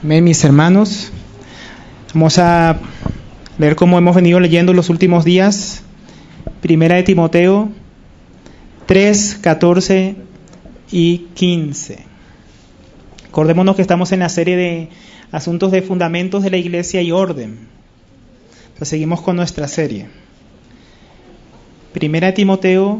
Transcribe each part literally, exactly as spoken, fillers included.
Amén, mis hermanos. Vamos a leer como hemos venido leyendo los últimos días. Primera de Timoteo tres, catorce y quince. Acordémonos que estamos en la serie de asuntos de fundamentos de la iglesia y orden. Entonces seguimos con nuestra serie. Primera de Timoteo,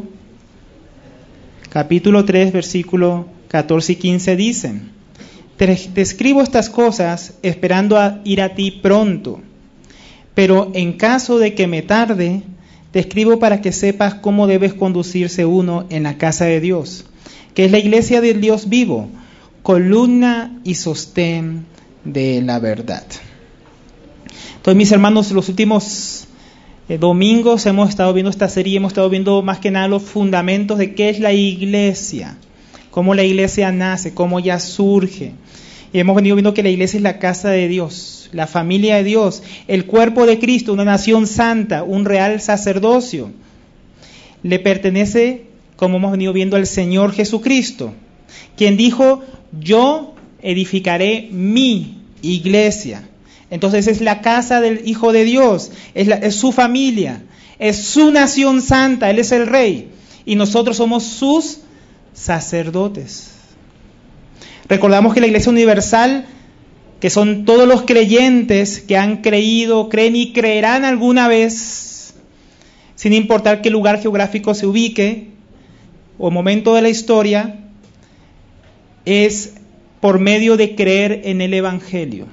capítulo tres, versículo catorce y quince dicen: Te, te escribo estas cosas esperando a ir a ti pronto, pero en caso de que me tarde, te escribo para que sepas cómo debes conducirse uno en la casa de Dios, que es la iglesia del Dios vivo, columna y sostén de la verdad. Entonces, mis hermanos, los últimos eh, domingos hemos estado viendo esta serie, hemos estado viendo más que nada los fundamentos de qué es la iglesia, cómo la iglesia nace, cómo ella surge. Y hemos venido viendo que la iglesia es la casa de Dios, la familia de Dios, el cuerpo de Cristo, una nación santa, un real sacerdocio. Le pertenece, como hemos venido viendo, al Señor Jesucristo, quien dijo: yo edificaré mi iglesia. Entonces es la casa del Hijo de Dios, es, la, es su familia, es su nación santa, Él es el Rey, y nosotros somos sus sacerdotes. Recordamos que la Iglesia Universal, que son todos los creyentes que han creído, creen y creerán alguna vez, sin importar qué lugar geográfico se ubique o momento de la historia, es por medio de creer en el Evangelio.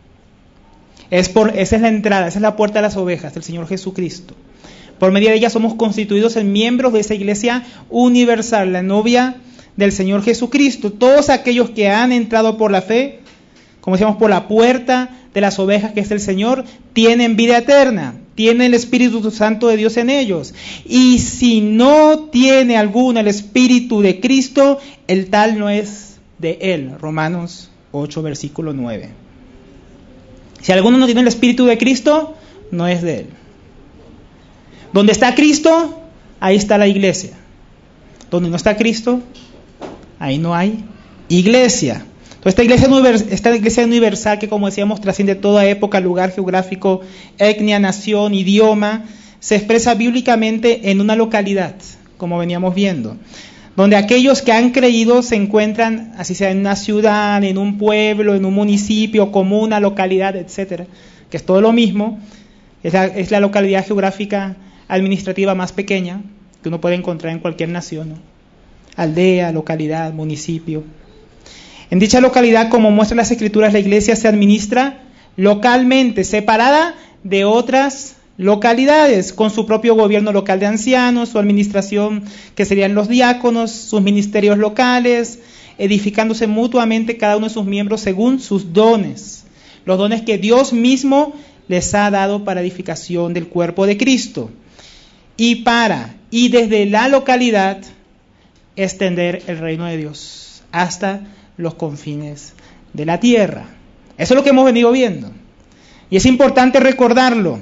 Es por, esa es la entrada, esa es la puerta de las ovejas del Señor Jesucristo. Por medio de ella somos constituidos en miembros de esa Iglesia Universal, la novia del Señor Jesucristo. Todos aquellos que han entrado por la fe, como decíamos, por la puerta de las ovejas que es el Señor, tienen vida eterna, tienen el Espíritu Santo de Dios en ellos. Y si no tiene alguno el Espíritu de Cristo, el tal no es de Él. Romanos ocho, versículo nueve. Si alguno no tiene el Espíritu de Cristo, no es de Él. Donde está Cristo, ahí está la iglesia. Donde no está Cristo, ahí no hay iglesia. Entonces, esta iglesia, esta iglesia universal que, como decíamos, trasciende toda época, lugar geográfico, etnia, nación, idioma, se expresa bíblicamente en una localidad, como veníamos viendo, donde aquellos que han creído se encuentran, así sea en una ciudad, en un pueblo, en un municipio, comuna, localidad, etcétera, que es todo lo mismo. Es la, es la localidad geográfica administrativa más pequeña que uno puede encontrar en cualquier nación, ¿no? Aldea, localidad, municipio. En dicha localidad, como muestran las Escrituras, la iglesia se administra localmente, separada de otras localidades, con su propio gobierno local de ancianos, su administración, que serían los diáconos, sus ministerios locales, edificándose mutuamente cada uno de sus miembros según sus dones, los dones que Dios mismo les ha dado para edificación del cuerpo de Cristo, y para, y desde la localidad, extender el reino de Dios hasta los confines de la tierra. Eso es lo que hemos venido viendo. Y es importante recordarlo,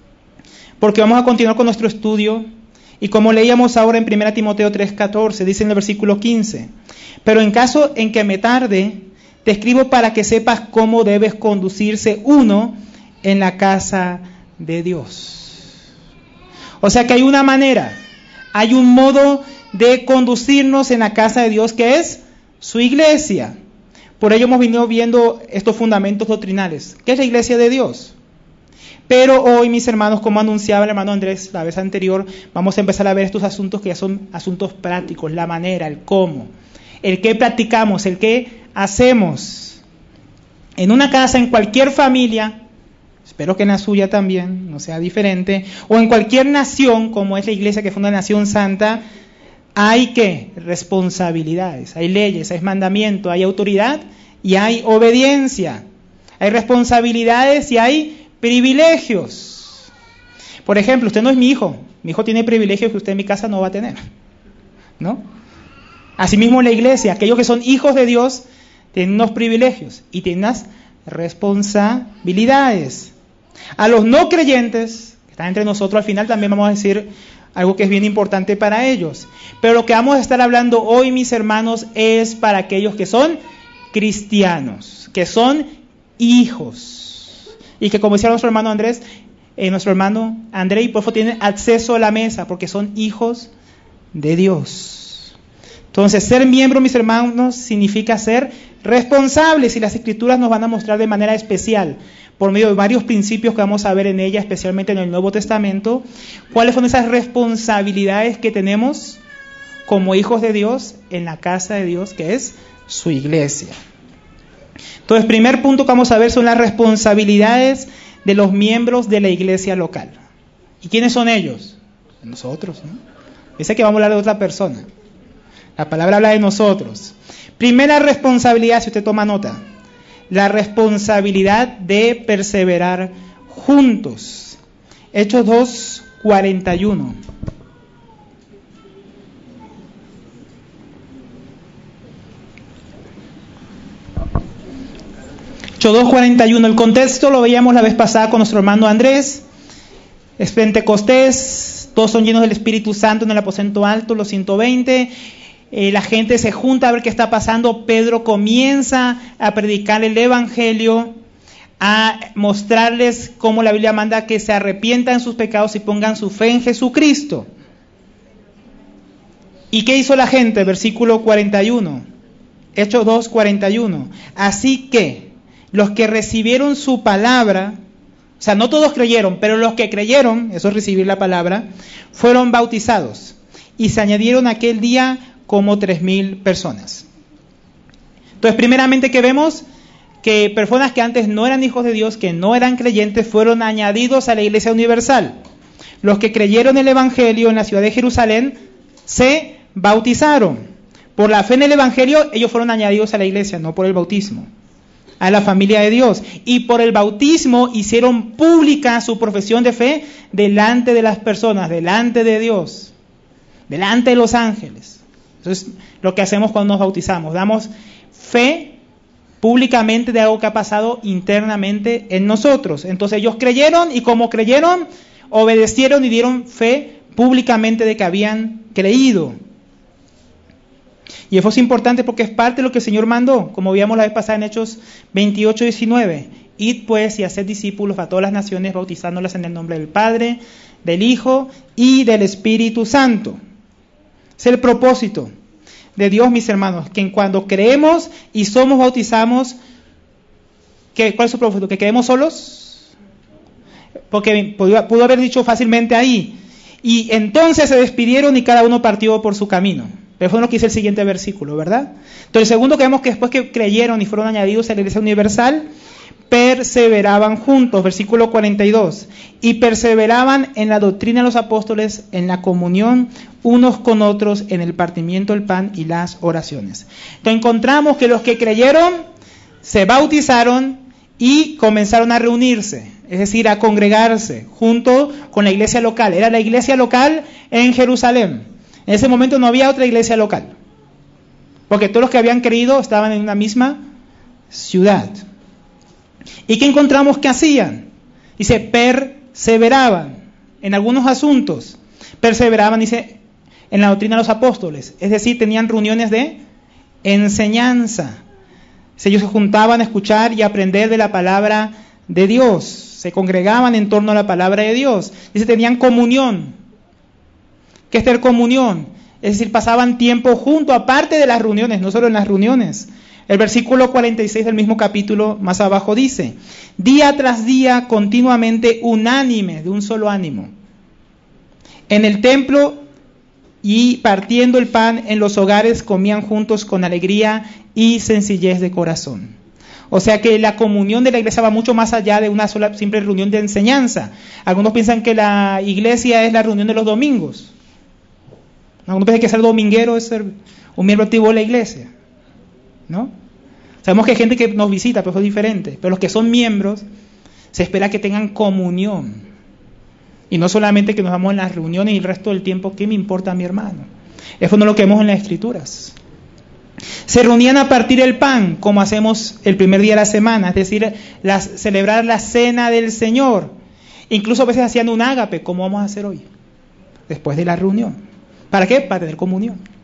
porque vamos a continuar con nuestro estudio. Y como leíamos ahora en primera Timoteo tres, catorce, dice en el versículo quince: pero en caso en que me tarde, te escribo para que sepas cómo debes conducirse uno en la casa de Dios. O sea que hay una manera, hay un modo de conducirnos en la casa de Dios, que es su iglesia. Por ello hemos venido viendo estos fundamentos doctrinales. ¿Qué es la iglesia de Dios? Pero hoy, mis hermanos, como anunciaba el hermano Andrés la vez anterior, vamos a empezar a ver estos asuntos que ya son asuntos prácticos, la manera, el cómo, el qué practicamos, el qué hacemos. En una casa, en cualquier familia, espero que en la suya también no sea diferente, o en cualquier nación, como es la iglesia que fue una nación santa, hay que responsabilidades, hay leyes, hay mandamientos, hay autoridad y hay obediencia, hay responsabilidades y hay privilegios. Por ejemplo, usted no es mi hijo, mi hijo tiene privilegios que usted en mi casa no va a tener, ¿no? Asimismo en la iglesia, aquellos que son hijos de Dios tienen unos privilegios y tienen unas responsabilidades. A los no creyentes, que están entre nosotros, al final también vamos a decir algo que es bien importante para ellos. Pero lo que vamos a estar hablando hoy, mis hermanos, es para aquellos que son cristianos, que son hijos. Y que, como decía nuestro hermano Andrés, eh, nuestro hermano André y Porfo tienen acceso a la mesa porque son hijos de Dios. Entonces, ser miembro, mis hermanos, significa ser responsables, y las Escrituras nos van a mostrar de manera especial, por medio de varios principios que vamos a ver en ella, especialmente en el Nuevo Testamento, cuáles son esas responsabilidades que tenemos como hijos de Dios en la casa de Dios, que es su iglesia. Entonces, primer punto que vamos a ver son las responsabilidades de los miembros de la iglesia local. ¿Y quiénes son ellos? Nosotros, ¿no? Dice que vamos a hablar de otra persona. La palabra habla de nosotros. Primera responsabilidad, si usted toma nota, la responsabilidad de perseverar juntos. Hechos dos, cuarenta y uno. Hechos dos, cuarenta y uno. El contexto lo veíamos la vez pasada con nuestro hermano Andrés. Es Pentecostés, todos son llenos del Espíritu Santo en el aposento alto, los ciento veinte. Eh, la gente se junta a ver qué está pasando. Pedro comienza a predicar el Evangelio, a mostrarles cómo la Biblia manda que se arrepientan sus pecados y pongan su fe en Jesucristo. ¿Y qué hizo la gente? Versículo cuarenta y uno. Hechos dos, cuarenta y uno. Así que los que recibieron su palabra, o sea, no todos creyeron, pero los que creyeron, eso es recibir la palabra, fueron bautizados. Y se añadieron aquel día como tres mil personas. Entonces, primeramente que vemos que personas que antes no eran hijos de Dios, que no eran creyentes, fueron añadidos a la Iglesia Universal. Los que creyeron el Evangelio en la ciudad de Jerusalén se bautizaron. Por la fe en el Evangelio, ellos fueron añadidos a la iglesia, no por el bautismo, a la familia de Dios. Y por el bautismo hicieron pública su profesión de fe delante de las personas, delante de Dios, delante de los ángeles. Eso es lo que hacemos cuando nos bautizamos. Damos fe públicamente de algo que ha pasado internamente en nosotros. Entonces ellos creyeron, y como creyeron, obedecieron y dieron fe públicamente de que habían creído. Y eso es importante porque es parte de lo que el Señor mandó, como veíamos la vez pasada en Hechos veintiocho, diecinueve. Id pues y haced discípulos a todas las naciones, bautizándolas en el nombre del Padre, del Hijo y del Espíritu Santo. Es el propósito de Dios, mis hermanos, que cuando creemos y somos bautizados, ¿qué, ¿cuál es su propósito? ¿Que quedemos solos? Porque pudo, pudo haber dicho fácilmente ahí. Y entonces se despidieron y cada uno partió por su camino. Pero fue lo que dice el siguiente versículo, ¿verdad? Entonces, el segundo que vemos que después que creyeron y fueron añadidos a la Iglesia Universal, perseveraban juntos, versículo cuarenta y dos, y perseveraban en la doctrina de los apóstoles, en la comunión unos con otros, en el partimiento del pan y las oraciones. Entonces encontramos que los que creyeron se bautizaron y comenzaron a reunirse, es decir, a congregarse junto con la iglesia local. Era la iglesia local en Jerusalén. En ese momento no había otra iglesia local, porque todos los que habían creído estaban en una misma ciudad. ¿Y qué encontramos que hacían? Dice, perseveraban en algunos asuntos. Perseveraban, dice, en la doctrina de los apóstoles. Es decir, tenían reuniones de enseñanza. Ellos se juntaban a escuchar y aprender de la palabra de Dios. Se congregaban en torno a la palabra de Dios. Dice, tenían comunión. ¿Qué es tener comunión? Es decir, pasaban tiempo junto, aparte de las reuniones, no solo en las reuniones. El versículo cuarenta y seis del mismo capítulo más abajo dice, día tras día, continuamente unánimes, de un solo ánimo, en el templo y partiendo el pan en los hogares, comían juntos con alegría y sencillez de corazón. O sea que la comunión de la iglesia va mucho más allá de una sola simple reunión de enseñanza. Algunos piensan que la iglesia es la reunión de los domingos. Algunos piensan que ser dominguero es ser un miembro activo de la iglesia, ¿no? Sabemos que hay gente que nos visita, pero eso es diferente. Pero los que son miembros, se espera que tengan comunión. Y no solamente que nos vamos en las reuniones y el resto del tiempo, ¿qué me importa a mi hermano? Eso no es lo que vemos en las Escrituras. Se reunían a partir el pan, como hacemos el primer día de la semana, es decir, las, celebrar la cena del Señor. Incluso a veces hacían un ágape, como vamos a hacer hoy, después de la reunión. ¿Para qué? Para tener comunión.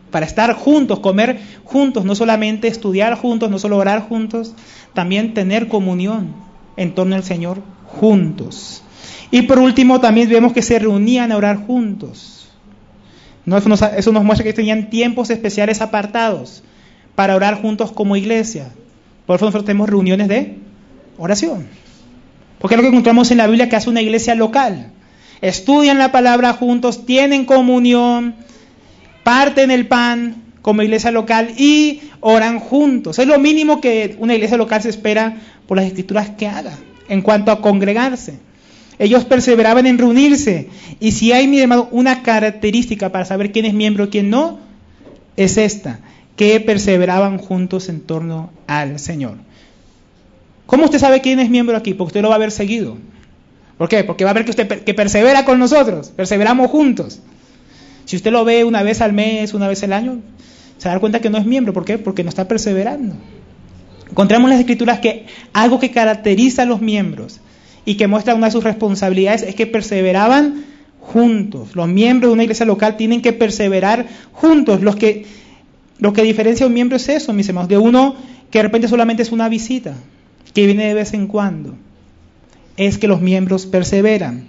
para estar juntos, comer juntos, no solamente estudiar juntos, no solo orar juntos, también tener comunión en torno al Señor juntos. Y por último también vemos que se reunían a orar juntos. ¿No? Eso, nos, eso nos muestra que tenían tiempos especiales apartados para orar juntos como iglesia. Por eso nosotros tenemos reuniones de oración. Porque es lo que encontramos en la Biblia que hace una iglesia local. Estudian la palabra juntos, tienen comunión, parten el pan como iglesia local y oran juntos. Es lo mínimo que una iglesia local se espera por las Escrituras que haga en cuanto a congregarse. Ellos perseveraban en reunirse. Y si hay, mi hermano, una característica para saber quién es miembro y quién no, es esta, que perseveraban juntos en torno al Señor. ¿Cómo usted sabe quién es miembro aquí? Porque usted lo va a ver seguido. ¿Por qué? Porque va a ver que usted que persevera con nosotros, perseveramos juntos. Si usted lo ve una vez al mes, una vez al año, se va a dar cuenta que no es miembro. ¿Por qué? Porque no está perseverando. Encontramos en las Escrituras que algo que caracteriza a los miembros y que muestra una de sus responsabilidades es que perseveraban juntos. Los miembros de una iglesia local tienen que perseverar juntos. Los que, lo que diferencia a un miembro es eso, mis hermanos, de uno que de repente solamente es una visita, que viene de vez en cuando. Es que los miembros perseveran.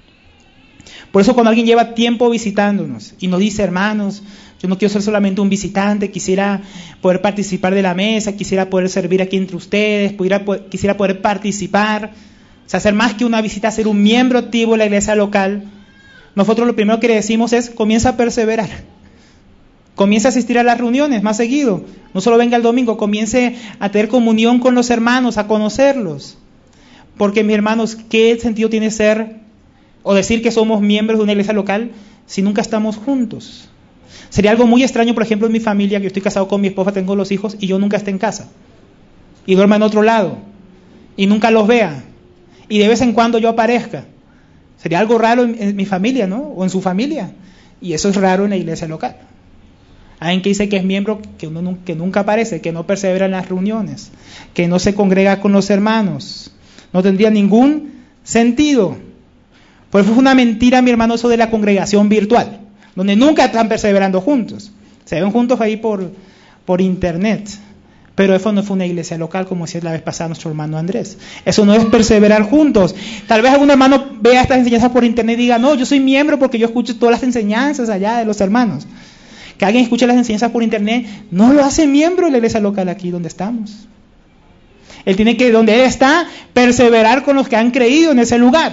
Por eso cuando alguien lleva tiempo visitándonos y nos dice, hermanos, yo no quiero ser solamente un visitante, quisiera poder participar de la mesa, quisiera poder servir aquí entre ustedes, pudiera, quisiera poder participar, o sea, hacer más que una visita, ser un miembro activo de la iglesia local. Nosotros lo primero que le decimos es, comienza a perseverar, comienza a asistir a las reuniones más seguido, no solo venga el domingo, comience a tener comunión con los hermanos, a conocerlos. Porque, mis hermanos, ¿qué sentido tiene ser o decir que somos miembros de una iglesia local si nunca estamos juntos? Sería algo muy extraño, por ejemplo, en mi familia, que yo estoy casado con mi esposa, tengo los hijos y yo nunca esté en casa y duerma en otro lado y nunca los vea y de vez en cuando yo aparezca. Sería algo raro en, en mi familia, ¿no? O en su familia. Y eso es raro en la iglesia local. Alguien que dice que es miembro, que, uno, que nunca aparece, que no persevera en las reuniones, que no se congrega con los hermanos. No tendría ningún sentido. Por eso es una mentira, mi hermano, eso de la congregación virtual, donde nunca están perseverando juntos. Se ven juntos ahí por, por internet. Pero eso no fue una iglesia local, como decía la vez pasada nuestro hermano Andrés. Eso no es perseverar juntos. Tal vez algún hermano vea estas enseñanzas por internet y diga, no, yo soy miembro porque yo escucho todas las enseñanzas allá de los hermanos. Que alguien escuche las enseñanzas por internet no lo hace miembro de la iglesia local aquí donde estamos. Él tiene que, donde él está, perseverar con los que han creído en ese lugar.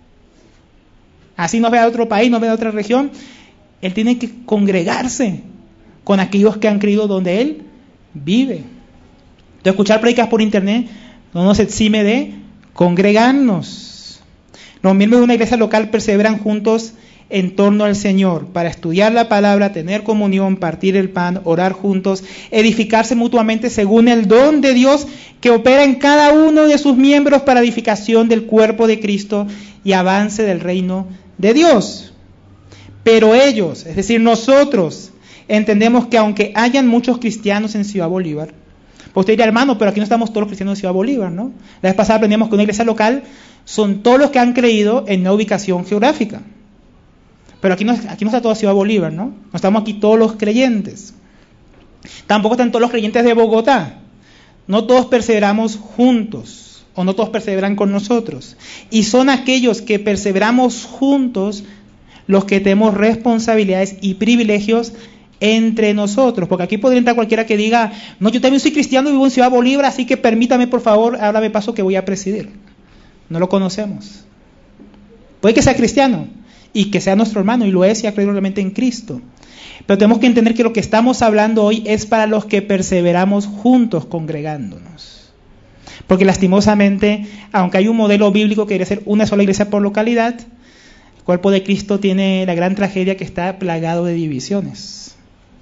Así nos vea de otro país, nos vea de otra región. Él tiene que congregarse con aquellos que han creído donde él vive. De escuchar predicas por internet no nos exime de congregarnos. Los miembros de una iglesia local perseveran juntos en torno al Señor, para estudiar la palabra, tener comunión, partir el pan, orar juntos, edificarse mutuamente según el don de Dios que opera en cada uno de sus miembros para edificación del cuerpo de Cristo y avance del reino de Dios. Pero ellos, es decir, nosotros, entendemos que aunque hayan muchos cristianos en Ciudad Bolívar, pues usted dirá, hermano, pero aquí no estamos todos los cristianos en Ciudad Bolívar, ¿no? La vez pasada aprendimos que una iglesia local son todos los que han creído en una ubicación geográfica. Pero aquí no, aquí no está toda Ciudad Bolívar, ¿no? No estamos aquí todos los creyentes. Tampoco están todos los creyentes de Bogotá. No todos perseveramos juntos, o no todos perseveran con nosotros. Y son aquellos que perseveramos juntos los que tenemos responsabilidades y privilegios entre nosotros. Porque aquí podría entrar cualquiera que diga, no, yo también soy cristiano y vivo en Ciudad Bolívar, así que permítame, por favor, ahora me paso que voy a presidir. No lo conocemos. Puede que sea cristiano y que sea nuestro hermano, y lo es, y ha creído realmente en Cristo. Pero tenemos que entender que lo que estamos hablando hoy es para los que perseveramos juntos congregándonos. Porque lastimosamente, aunque hay un modelo bíblico que quiere ser una sola iglesia por localidad, el cuerpo de Cristo tiene la gran tragedia que está plagado de divisiones.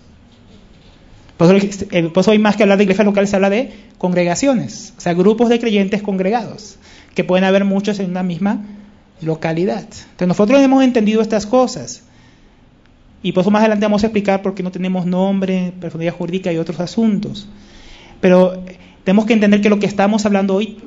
Por eso, por eso hoy más que hablar de iglesias locales se habla de congregaciones, o sea, grupos de creyentes congregados, que pueden haber muchos en una misma localidad. Entonces nosotros hemos entendido estas cosas y por eso más adelante vamos a explicar por qué no tenemos nombre, personalidad jurídica y otros asuntos. Pero tenemos que entender que lo que estamos hablando hoy,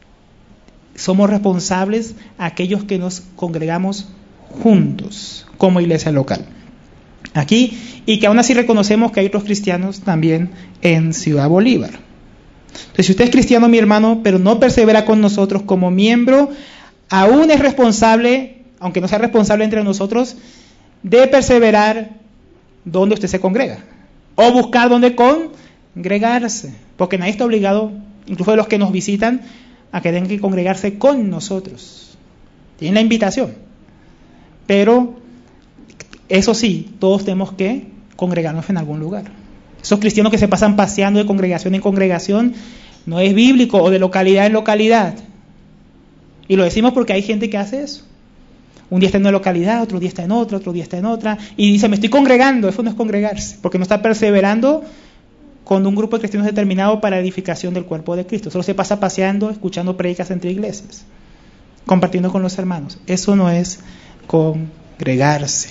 somos responsables a aquellos que nos congregamos juntos como iglesia local. aquí, y que aún así reconocemos que hay otros cristianos también en Ciudad Bolívar. Entonces, si usted es cristiano, mi hermano, pero no persevera con nosotros como miembro, aún es responsable, aunque no sea responsable entre nosotros, de perseverar donde usted se congrega, o buscar donde congregarse, porque nadie está obligado, incluso de los que nos visitan, a que tengan que congregarse con nosotros. Tienen la invitación, pero eso sí, todos tenemos que congregarnos en algún lugar. Esos cristianos que se pasan paseando de congregación en congregación no es bíblico, o de localidad en localidad. Y lo decimos porque hay gente que hace eso. Un día está en una localidad, otro día está en otra, otro día está en otra, y dice, me estoy congregando. Eso no es congregarse, porque no está perseverando con un grupo de cristianos determinado para edificación del cuerpo de Cristo. Solo se pasa paseando, escuchando prédicas entre iglesias, compartiendo con los hermanos. Eso no es congregarse.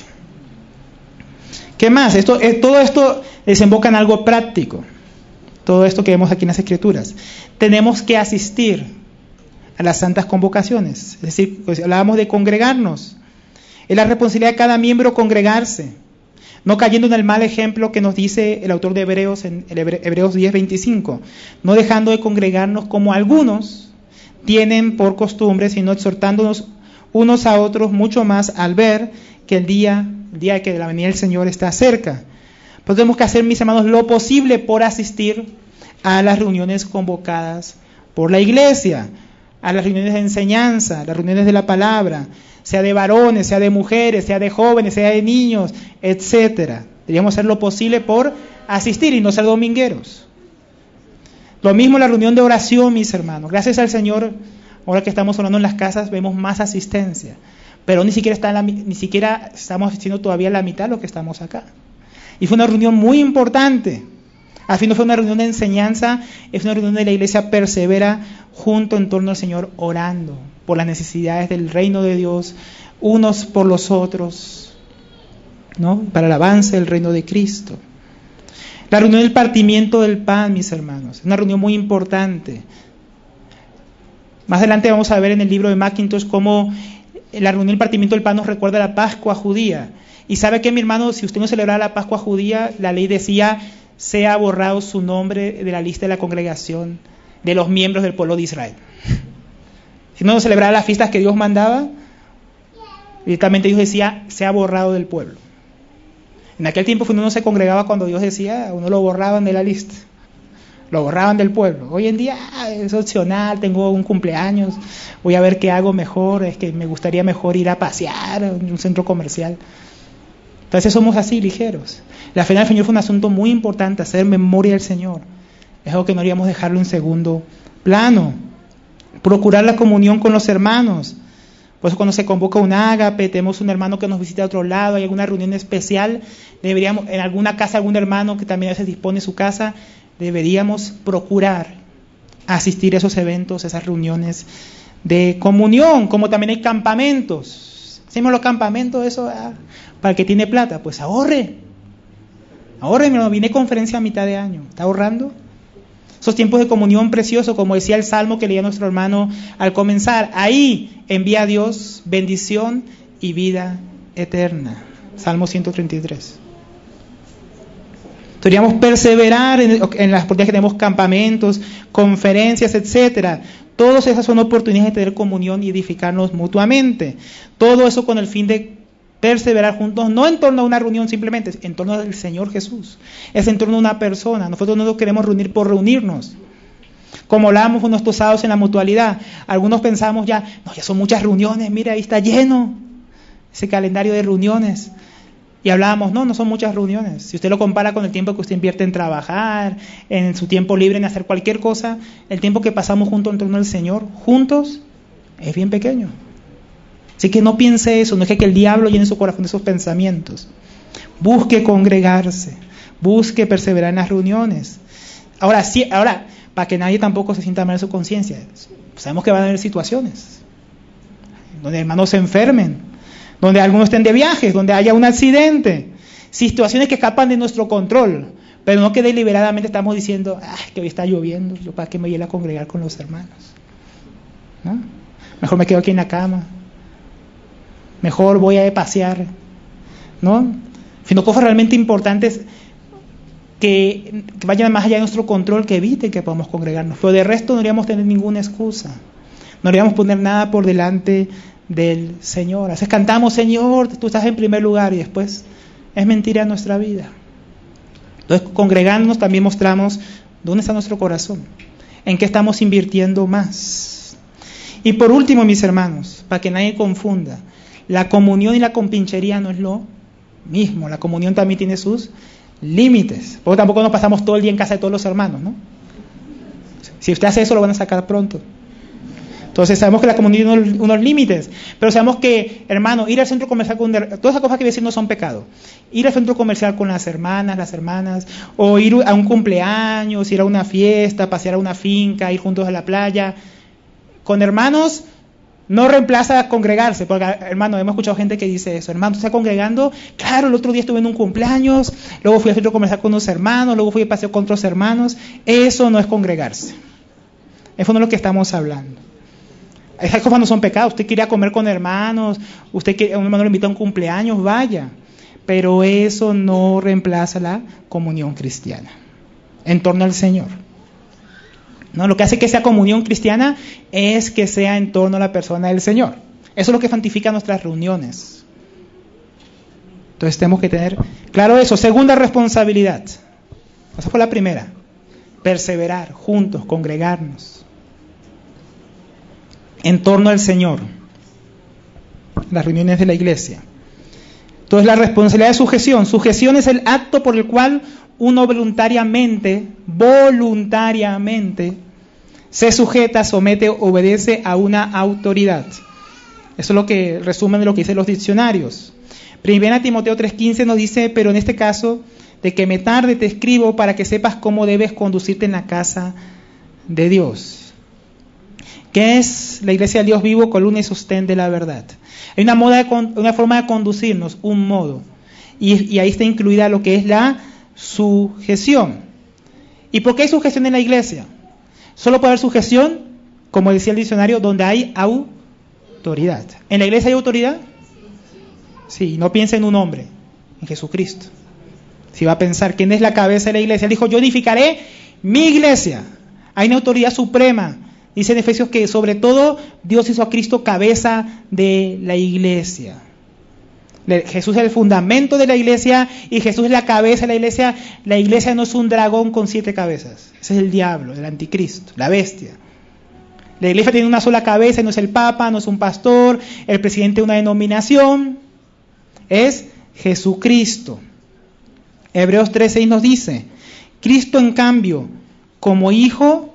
¿Qué más? Esto, eh, todo esto desemboca en algo práctico. Todo esto que vemos aquí en las Escrituras. Tenemos que asistir a las santas convocaciones. Es decir, pues, hablábamos de congregarnos. Es la responsabilidad de cada miembro congregarse, no cayendo en el mal ejemplo que nos dice el autor de Hebreos en Hebreos diez veinticinco, no dejando de congregarnos como algunos tienen por costumbre, sino exhortándonos unos a otros mucho más al ver que el día, el día de que la venida del Señor está cerca. Pues tenemos que hacer, mis hermanos, lo posible por asistir a las reuniones convocadas por la iglesia, a las reuniones de enseñanza, las reuniones de la palabra, sea de varones, sea de mujeres, sea de jóvenes, sea de niños, etcétera. Deberíamos hacer lo posible por asistir y no ser domingueros. Lo mismo la reunión de oración, mis hermanos. Gracias al Señor, ahora que estamos orando en las casas, vemos más asistencia. Pero ni siquiera, está en la, ni siquiera estamos asistiendo todavía a la mitad de lo que estamos acá. Y fue una reunión muy importante. Al fin no fue una reunión de enseñanza, es una reunión de la iglesia persevera junto en torno al Señor, orando por las necesidades del reino de Dios, unos por los otros, ¿no? Para el avance del reino de Cristo. La reunión del partimiento del pan, mis hermanos, es una reunión muy importante. Más adelante vamos a ver en el libro de Mackintosh cómo la reunión del partimiento del pan nos recuerda la Pascua judía. Y sabe que, mi hermano, si usted no celebraba la Pascua judía, la ley decía, sea borrado su nombre de la lista de la congregación de los miembros del pueblo de Israel. Si no celebraba las fiestas que Dios mandaba, directamente Dios decía, sea borrado del pueblo. En aquel tiempo uno no se congregaba cuando Dios decía, uno lo borraban de la lista, lo borraban del pueblo. Hoy en día es opcional, tengo un cumpleaños, voy a ver qué hago mejor, es que me gustaría mejor ir a pasear en un centro comercial. Entonces somos así, ligeros. La fe del Señor fue un asunto muy importante, hacer memoria del Señor. Es algo que no deberíamos dejarlo en segundo plano. Procurar la comunión con los hermanos. Por eso cuando se convoca un ágape, tenemos un hermano que nos visita a otro lado, hay alguna reunión especial, deberíamos, en alguna casa, algún hermano que también a veces dispone su casa, deberíamos procurar asistir a esos eventos, a esas reuniones de comunión, como también hay campamentos. Hacemos los campamentos, eso, ah, para el que tiene plata, pues ahorre. Ahorre, mi hermano, viene conferencia a mitad de año, ¿está ahorrando? Esos tiempos de comunión preciosos, como decía el Salmo que leía nuestro hermano al comenzar, ahí envía a Dios bendición y vida eterna. Salmo ciento treinta y tres. Deberíamos perseverar en, en las oportunidades que tenemos, campamentos, conferencias, etcétera. Todas esas son oportunidades de tener comunión y edificarnos mutuamente. Todo eso con el fin de perseverar juntos, no en torno a una reunión simplemente, en torno al Señor Jesús. Es en torno a una persona. Nosotros no nos queremos reunir por reunirnos. Como hablábamos unos tosados en la mutualidad, algunos pensamos ya, no, ya son muchas reuniones, mira, ahí está lleno ese calendario de reuniones. Y hablábamos, no, no son muchas reuniones. Si usted lo compara con el tiempo que usted invierte en trabajar, en su tiempo libre, en hacer cualquier cosa, el tiempo que pasamos juntos en torno al Señor, juntos, es bien pequeño. Así que no piense eso, no es que el diablo llene su corazón de esos pensamientos. Busque congregarse, busque perseverar en las reuniones. Ahora, sí, ahora para que nadie tampoco se sienta mal en su conciencia, sabemos que van a haber situaciones donde hermanos se enfermen, donde algunos estén de viajes, donde haya un accidente, situaciones que escapan de nuestro control, pero no que deliberadamente estamos diciendo, ah, que hoy está lloviendo, yo para qué me voy a congregar con los hermanos, ¿no? Mejor me quedo aquí en la cama, mejor voy a pasear, ¿no? sino cosas realmente importantes que, que vayan más allá de nuestro control, que eviten que podamos congregarnos. Pero de resto no deberíamos tener ninguna excusa, no deberíamos poner nada por delante del Señor. A veces cantamos, Señor, tú estás en primer lugar, y después es mentira en nuestra vida. Entonces, congregándonos también mostramos dónde está nuestro corazón, en qué estamos invirtiendo más. Y por último, mis hermanos, para que nadie confunda, la comunión y la compinchería no es lo mismo. La comunión también tiene sus límites, porque tampoco nos pasamos todo el día en casa de todos los hermanos, ¿no? Si usted hace eso, lo van a sacar pronto. Entonces sabemos que la comunión tiene unos, unos límites, pero sabemos que, hermano, ir al centro comercial con todas esas cosas que voy a decir no son pecado. Ir al centro comercial con las hermanas, las hermanas, o ir a un cumpleaños, ir a una fiesta, pasear a una finca, ir juntos a la playa, con hermanos no reemplaza congregarse, porque, hermano, hemos escuchado gente que dice eso, hermano, ¿tú estás congregando? Claro, el otro día estuve en un cumpleaños, luego fui al centro comercial con unos hermanos, luego fui a paseo con otros hermanos. Eso no es congregarse. Eso no es lo que estamos hablando. Esas cosas no son pecados. Usted quería comer con hermanos, usted quiere, un hermano lo invita a un cumpleaños, vaya, pero eso no reemplaza la comunión cristiana en torno al Señor. No, lo que hace que sea comunión cristiana es que sea en torno a la persona del Señor. Eso es lo que santifica nuestras reuniones. Entonces tenemos que tener claro eso. Segunda responsabilidad. Esa fue la primera. Perseverar juntos, congregarnos en torno al Señor. Las reuniones de la iglesia. Entonces, la responsabilidad de sujeción. Sujeción es el acto por el cual uno voluntariamente, voluntariamente, se sujeta, somete, obedece a una autoridad. Eso es lo que resumen de lo que dicen los diccionarios. Primera Timoteo tres quince nos dice, pero en este caso, de que me tarde te escribo para que sepas cómo debes conducirte en la casa de Dios. ¿Qué es la iglesia del Dios vivo? Columna y sostén de la verdad. Hay una, moda de, una forma de conducirnos, un modo. Y, y ahí está incluida lo que es la sujeción. ¿Y por qué hay sujeción en la iglesia? Solo puede haber sujeción, como decía el diccionario, donde hay autoridad. ¿En la iglesia hay autoridad? Sí, no piense en un hombre, en Jesucristo. Si va a pensar quién es la cabeza de la iglesia, él dijo, yo edificaré mi iglesia. Hay una autoridad suprema. Dice en Efesios que sobre todo Dios hizo a Cristo cabeza de la iglesia. Jesús es el fundamento de la iglesia y Jesús es la cabeza de la iglesia. La iglesia no es un dragón con siete cabezas. Ese es el diablo, el anticristo, la bestia. La iglesia tiene una sola cabeza, no es el papa, no es un pastor, el presidente de una denominación. Es Jesucristo. Hebreos tres seis nos dice, Cristo en cambio, como hijo,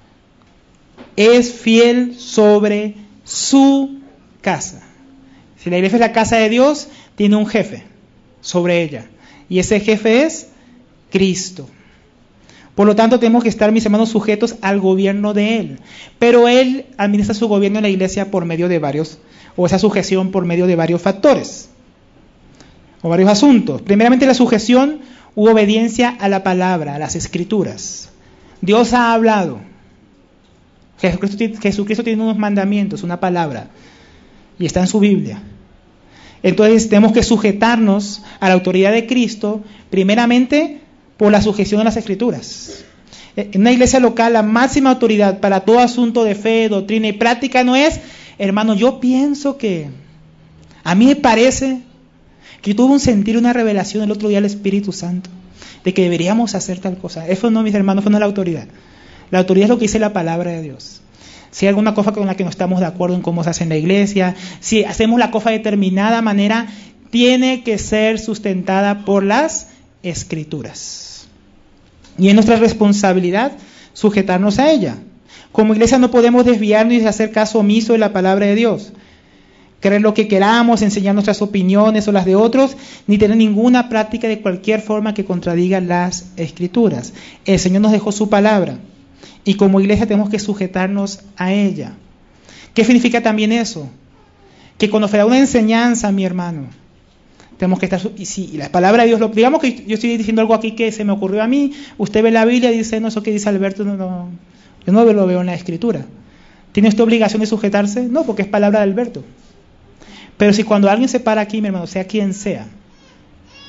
es fiel sobre su casa. Si la iglesia es la casa de Dios, tiene un jefe sobre ella. Y ese jefe es Cristo. Por lo tanto, tenemos que estar, mis hermanos, sujetos al gobierno de Él. Pero Él administra su gobierno en la iglesia por medio de varios, o esa sujeción por medio de varios factores, o varios asuntos. Primeramente, la sujeción u obediencia a la palabra, a las escrituras. Dios ha hablado. Jesucristo, Jesucristo tiene unos mandamientos, una palabra, y está en su Biblia. Entonces tenemos que sujetarnos a la autoridad de Cristo, primeramente por la sujeción a las Escrituras. En una iglesia local, la máxima autoridad para todo asunto de fe, doctrina y práctica no es, hermano, yo pienso que, a mí me parece que tuve un sentir, una revelación el otro día del Espíritu Santo, de que deberíamos hacer tal cosa. Eso no, mis hermanos, eso no es la autoridad. La autoridad es lo que dice la palabra de Dios. Si hay alguna cosa con la que no estamos de acuerdo en cómo se hace en la iglesia, si hacemos la cosa de determinada manera, tiene que ser sustentada por las Escrituras. Y es nuestra responsabilidad sujetarnos a ella. Como iglesia no podemos desviarnos y hacer caso omiso de la palabra de Dios. Creer lo que queramos, enseñar nuestras opiniones o las de otros, ni tener ninguna práctica de cualquier forma que contradiga las Escrituras. El Señor nos dejó su palabra. Y como iglesia tenemos que sujetarnos a ella. ¿Qué significa también eso? Que cuando se da una enseñanza, mi hermano, tenemos que estar... Y si la palabra de Dios... Lo, digamos que yo estoy diciendo algo aquí que se me ocurrió a mí, usted ve la Biblia y dice, no, eso que dice Alberto, no, no, yo no lo veo en la Escritura. ¿Tiene usted obligación de sujetarse? No, porque es palabra de Alberto. Pero si cuando alguien se para aquí, mi hermano, sea quien sea,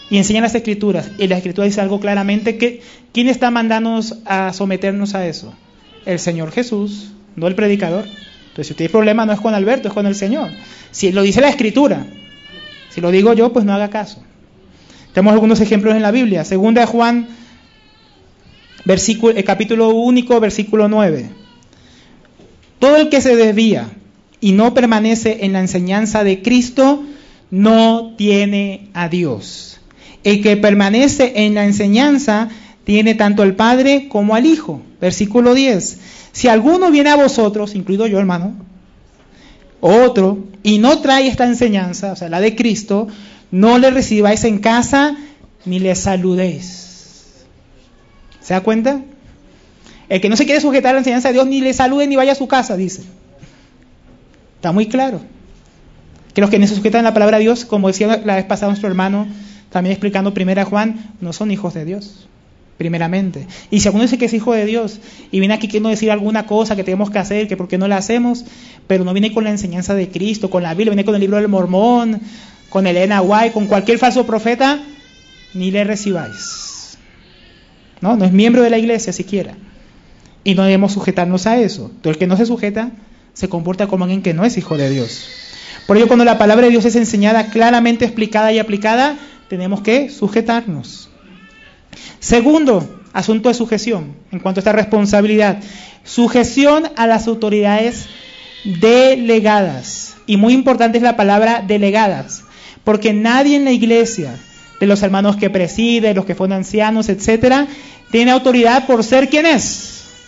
y enseñan las Escrituras, y la Escritura dice algo claramente, que ¿quién está mandándonos a someternos a eso? El Señor Jesús, no el predicador. Entonces, si usted tiene problema, no es con Alberto, es con el Señor. Si lo dice la Escritura, si lo digo yo, pues no haga caso. Tenemos algunos ejemplos en la Biblia. Segunda de Juan, versículo, eh, capítulo único, versículo nueve. Todo el que se desvía y no permanece en la enseñanza de Cristo, no tiene a Dios. El que permanece en la enseñanza tiene tanto al Padre como al Hijo. Versículo diez. Si alguno viene a vosotros, incluido yo, hermano, otro, y no trae esta enseñanza, o sea, la de Cristo, no le recibáis en casa ni le saludéis. ¿Se da cuenta? El que no se quiere sujetar a la enseñanza de Dios, ni le salude ni vaya a su casa, dice. Está muy claro. Que los que no se sujetan a la palabra de Dios, como decía la vez pasada nuestro hermano, también explicando primera Juan, no son hijos de Dios, primeramente. Y si alguno dice que es hijo de Dios y viene aquí queriendo decir alguna cosa que tenemos que hacer, que por qué no la hacemos, pero no viene con la enseñanza de Cristo, con la Biblia, viene con el libro del Mormón, con el N A Y, con cualquier falso profeta, ni le recibáis. No, no es miembro de la iglesia siquiera. Y no debemos sujetarnos a eso. Entonces, el que no se sujeta se comporta como alguien que no es hijo de Dios. Por ello, cuando la palabra de Dios es enseñada, claramente explicada y aplicada, tenemos que sujetarnos. Segundo, asunto de sujeción, en cuanto a esta responsabilidad. Sujeción a las autoridades delegadas. Y muy importante es la palabra delegadas, porque nadie en la iglesia, de los hermanos que presiden, los que fueron ancianos, etcétera, tiene autoridad por ser quien es.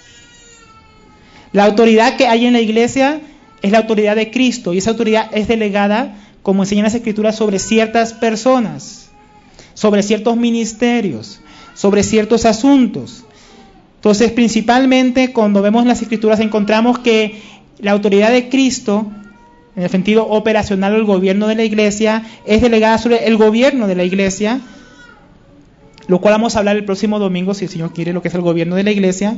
La autoridad que hay en la iglesia es la autoridad de Cristo, y esa autoridad es delegada, como enseñan las Escrituras, sobre ciertas personas, sobre ciertos ministerios, sobre ciertos asuntos. Entonces, principalmente cuando vemos las Escrituras encontramos que la autoridad de Cristo, en el sentido operacional del gobierno de la iglesia, es delegada sobre el gobierno de la iglesia, lo cual vamos a hablar el próximo domingo, si el Señor quiere, lo que es el gobierno de la iglesia,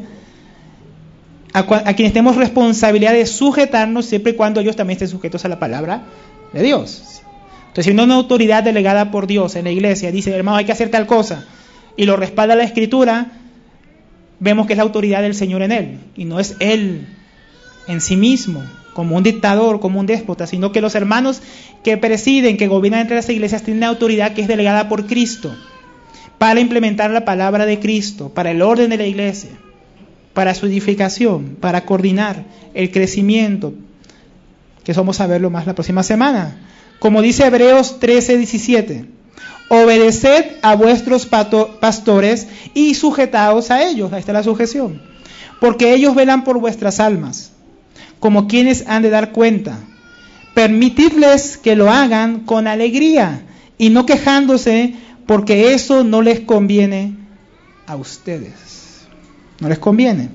a, a quienes tenemos responsabilidad de sujetarnos siempre y cuando ellos también estén sujetos a la palabra de Dios. Entonces, si no una autoridad delegada por Dios en la iglesia dice, hermano, hay que hacer tal cosa, y lo respalda la Escritura, vemos que es la autoridad del Señor en él, y no es él en sí mismo, como un dictador, como un déspota, sino que los hermanos que presiden, que gobiernan entre las iglesias, tienen una autoridad que es delegada por Cristo, para implementar la palabra de Cristo, para el orden de la iglesia, para su edificación, para coordinar el crecimiento, que eso vamos a verlo más la próxima semana. Como dice Hebreos trece, diecisiete, obedeced a vuestros pato, pastores y sujetaos a ellos, ahí está la sujeción, porque ellos velan por vuestras almas, como quienes han de dar cuenta. Permitidles que lo hagan con alegría y no quejándose, porque eso no les conviene a ustedes. No les conviene.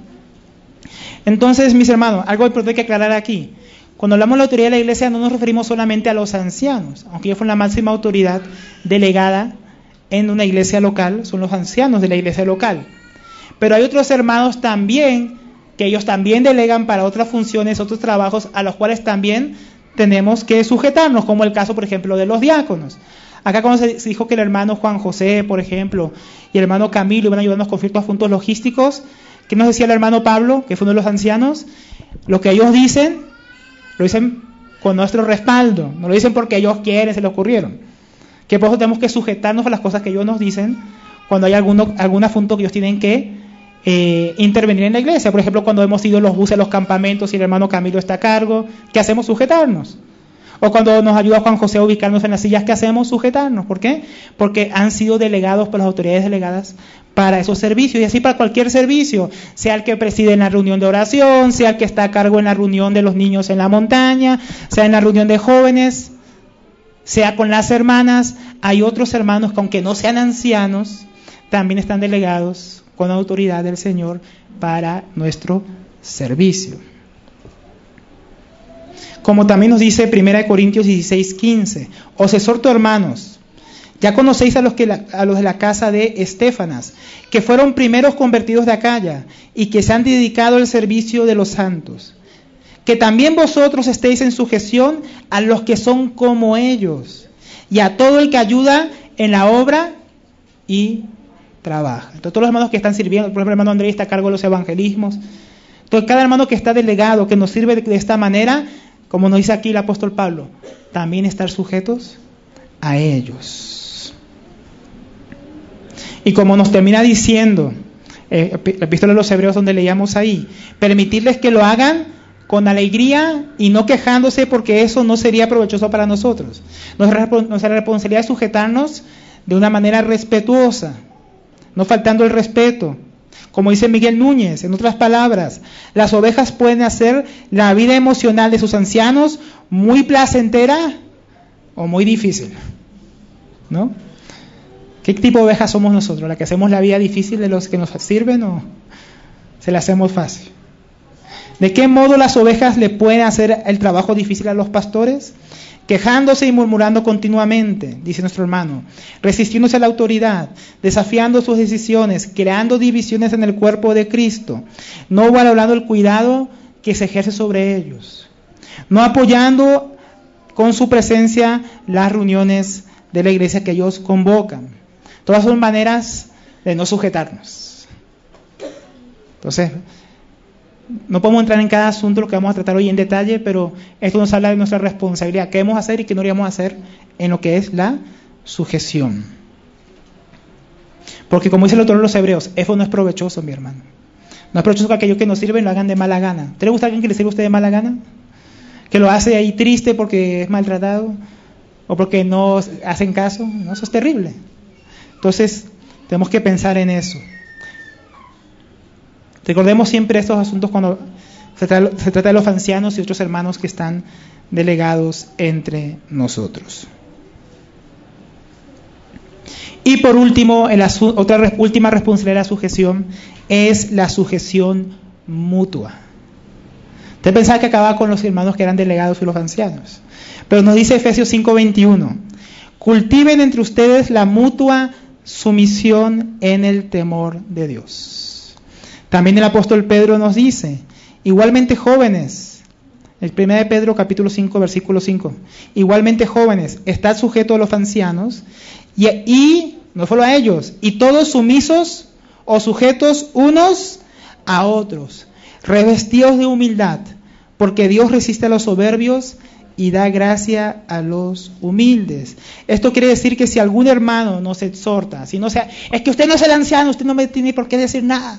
Entonces, mis hermanos, algo importante que aclarar aquí. Cuando hablamos de la autoridad de la iglesia, no nos referimos solamente a los ancianos, aunque ellos fueron la máxima autoridad delegada en una iglesia local, son los ancianos de la iglesia local. Pero hay otros hermanos también, que ellos también delegan para otras funciones, otros trabajos, a los cuales también tenemos que sujetarnos, como el caso, por ejemplo, de los diáconos. Acá cuando se dijo que el hermano Juan José, por ejemplo, y el hermano Camilo iban a ayudarnos con ciertos asuntos logísticos, ¿qué nos decía el hermano Pablo, que fue uno de los ancianos? Lo que ellos dicen, lo dicen con nuestro respaldo, no lo dicen porque ellos quieren, se les ocurrieron. Que por eso tenemos que sujetarnos a las cosas que ellos nos dicen cuando hay alguno, algún asunto que ellos tienen que eh, intervenir en la iglesia. Por ejemplo, cuando hemos ido los buses a los campamentos y el hermano Camilo está a cargo, ¿qué hacemos? Sujetarnos. O cuando nos ayuda Juan José a ubicarnos en las sillas, ¿qué hacemos? Sujetarnos. ¿Por qué? Porque han sido delegados por las autoridades delegadas para esos servicios, y así para cualquier servicio, sea el que preside en la reunión de oración, sea el que está a cargo en la reunión de los niños en la montaña, sea en la reunión de jóvenes, sea con las hermanas. Hay otros hermanos que, aunque no sean ancianos, también están delegados con la autoridad del Señor para nuestro servicio. Como también nos dice primera de Corintios dieciséis, quince, os exhorto, hermanos, ya conocéis a los, que la, a los de la casa de Estéfanas, que fueron primeros convertidos de Acaya, y que se han dedicado al servicio de los santos, que también vosotros estéis en sujeción a los que son como ellos, y a todo el que ayuda en la obra y trabaja. Entonces, todos los hermanos que están sirviendo, por ejemplo, el hermano Andrés está a cargo de los evangelismos. Entonces, cada hermano que está delegado, que nos sirve de, de esta manera, como nos dice aquí el apóstol Pablo, también estar sujetos a ellos. Y como nos termina diciendo eh, la epístola de los Hebreos, donde leíamos ahí, permitirles que lo hagan con alegría y no quejándose, porque eso no sería provechoso para nosotros. Nuestra, nuestra responsabilidad es sujetarnos de una manera respetuosa, no faltando el respeto. Como dice Miguel Núñez, en otras palabras, las ovejas pueden hacer la vida emocional de sus ancianos muy placentera o muy difícil, ¿no? ¿Qué tipo de ovejas somos nosotros? ¿La que hacemos la vida difícil de los que nos sirven o se la hacemos fácil? ¿De qué modo las ovejas le pueden hacer el trabajo difícil a los pastores? Quejándose y murmurando continuamente, dice nuestro hermano, resistiéndose a la autoridad, desafiando sus decisiones, creando divisiones en el cuerpo de Cristo, no valorando el cuidado que se ejerce sobre ellos, no apoyando con su presencia las reuniones de la iglesia que ellos convocan. Todas son maneras de no sujetarnos. Entonces, no podemos entrar en cada asunto, lo que vamos a tratar hoy en detalle, pero esto nos habla de nuestra responsabilidad, qué debemos hacer y qué no deberíamos hacer en lo que es la sujeción. Porque como dice el autor de los Hebreos, eso no es provechoso, mi hermano. No es provechoso que aquellos que nos sirven lo hagan de mala gana. ¿Te le gusta a alguien que le sirve a usted de mala gana? Que lo hace ahí triste porque es maltratado o porque no hacen caso. No, eso es terrible. Entonces, tenemos que pensar en eso. Recordemos siempre estos asuntos cuando se trata, se trata de los ancianos y otros hermanos que están delegados entre nosotros. Y por último, el asu- otra re- última responsabilidad de la sujeción es la sujeción mutua. Usted pensaba que acababa con los hermanos que eran delegados y los ancianos, pero nos dice Efesios cinco veintiuno, cultiven entre ustedes la mutua sumisión en el temor de Dios. También el apóstol Pedro nos dice, igualmente jóvenes, el primero de Pedro capítulo cinco versículo cinco, igualmente jóvenes, estad sujetos a los ancianos y, y no solo a ellos, y todos sumisos o sujetos unos a otros, revestidos de humildad, porque Dios resiste a los soberbios y da gracia a los humildes. Esto quiere decir que si algún hermano nos exhorta, si no sea, es que usted no es el anciano, usted no me tiene por qué decir nada,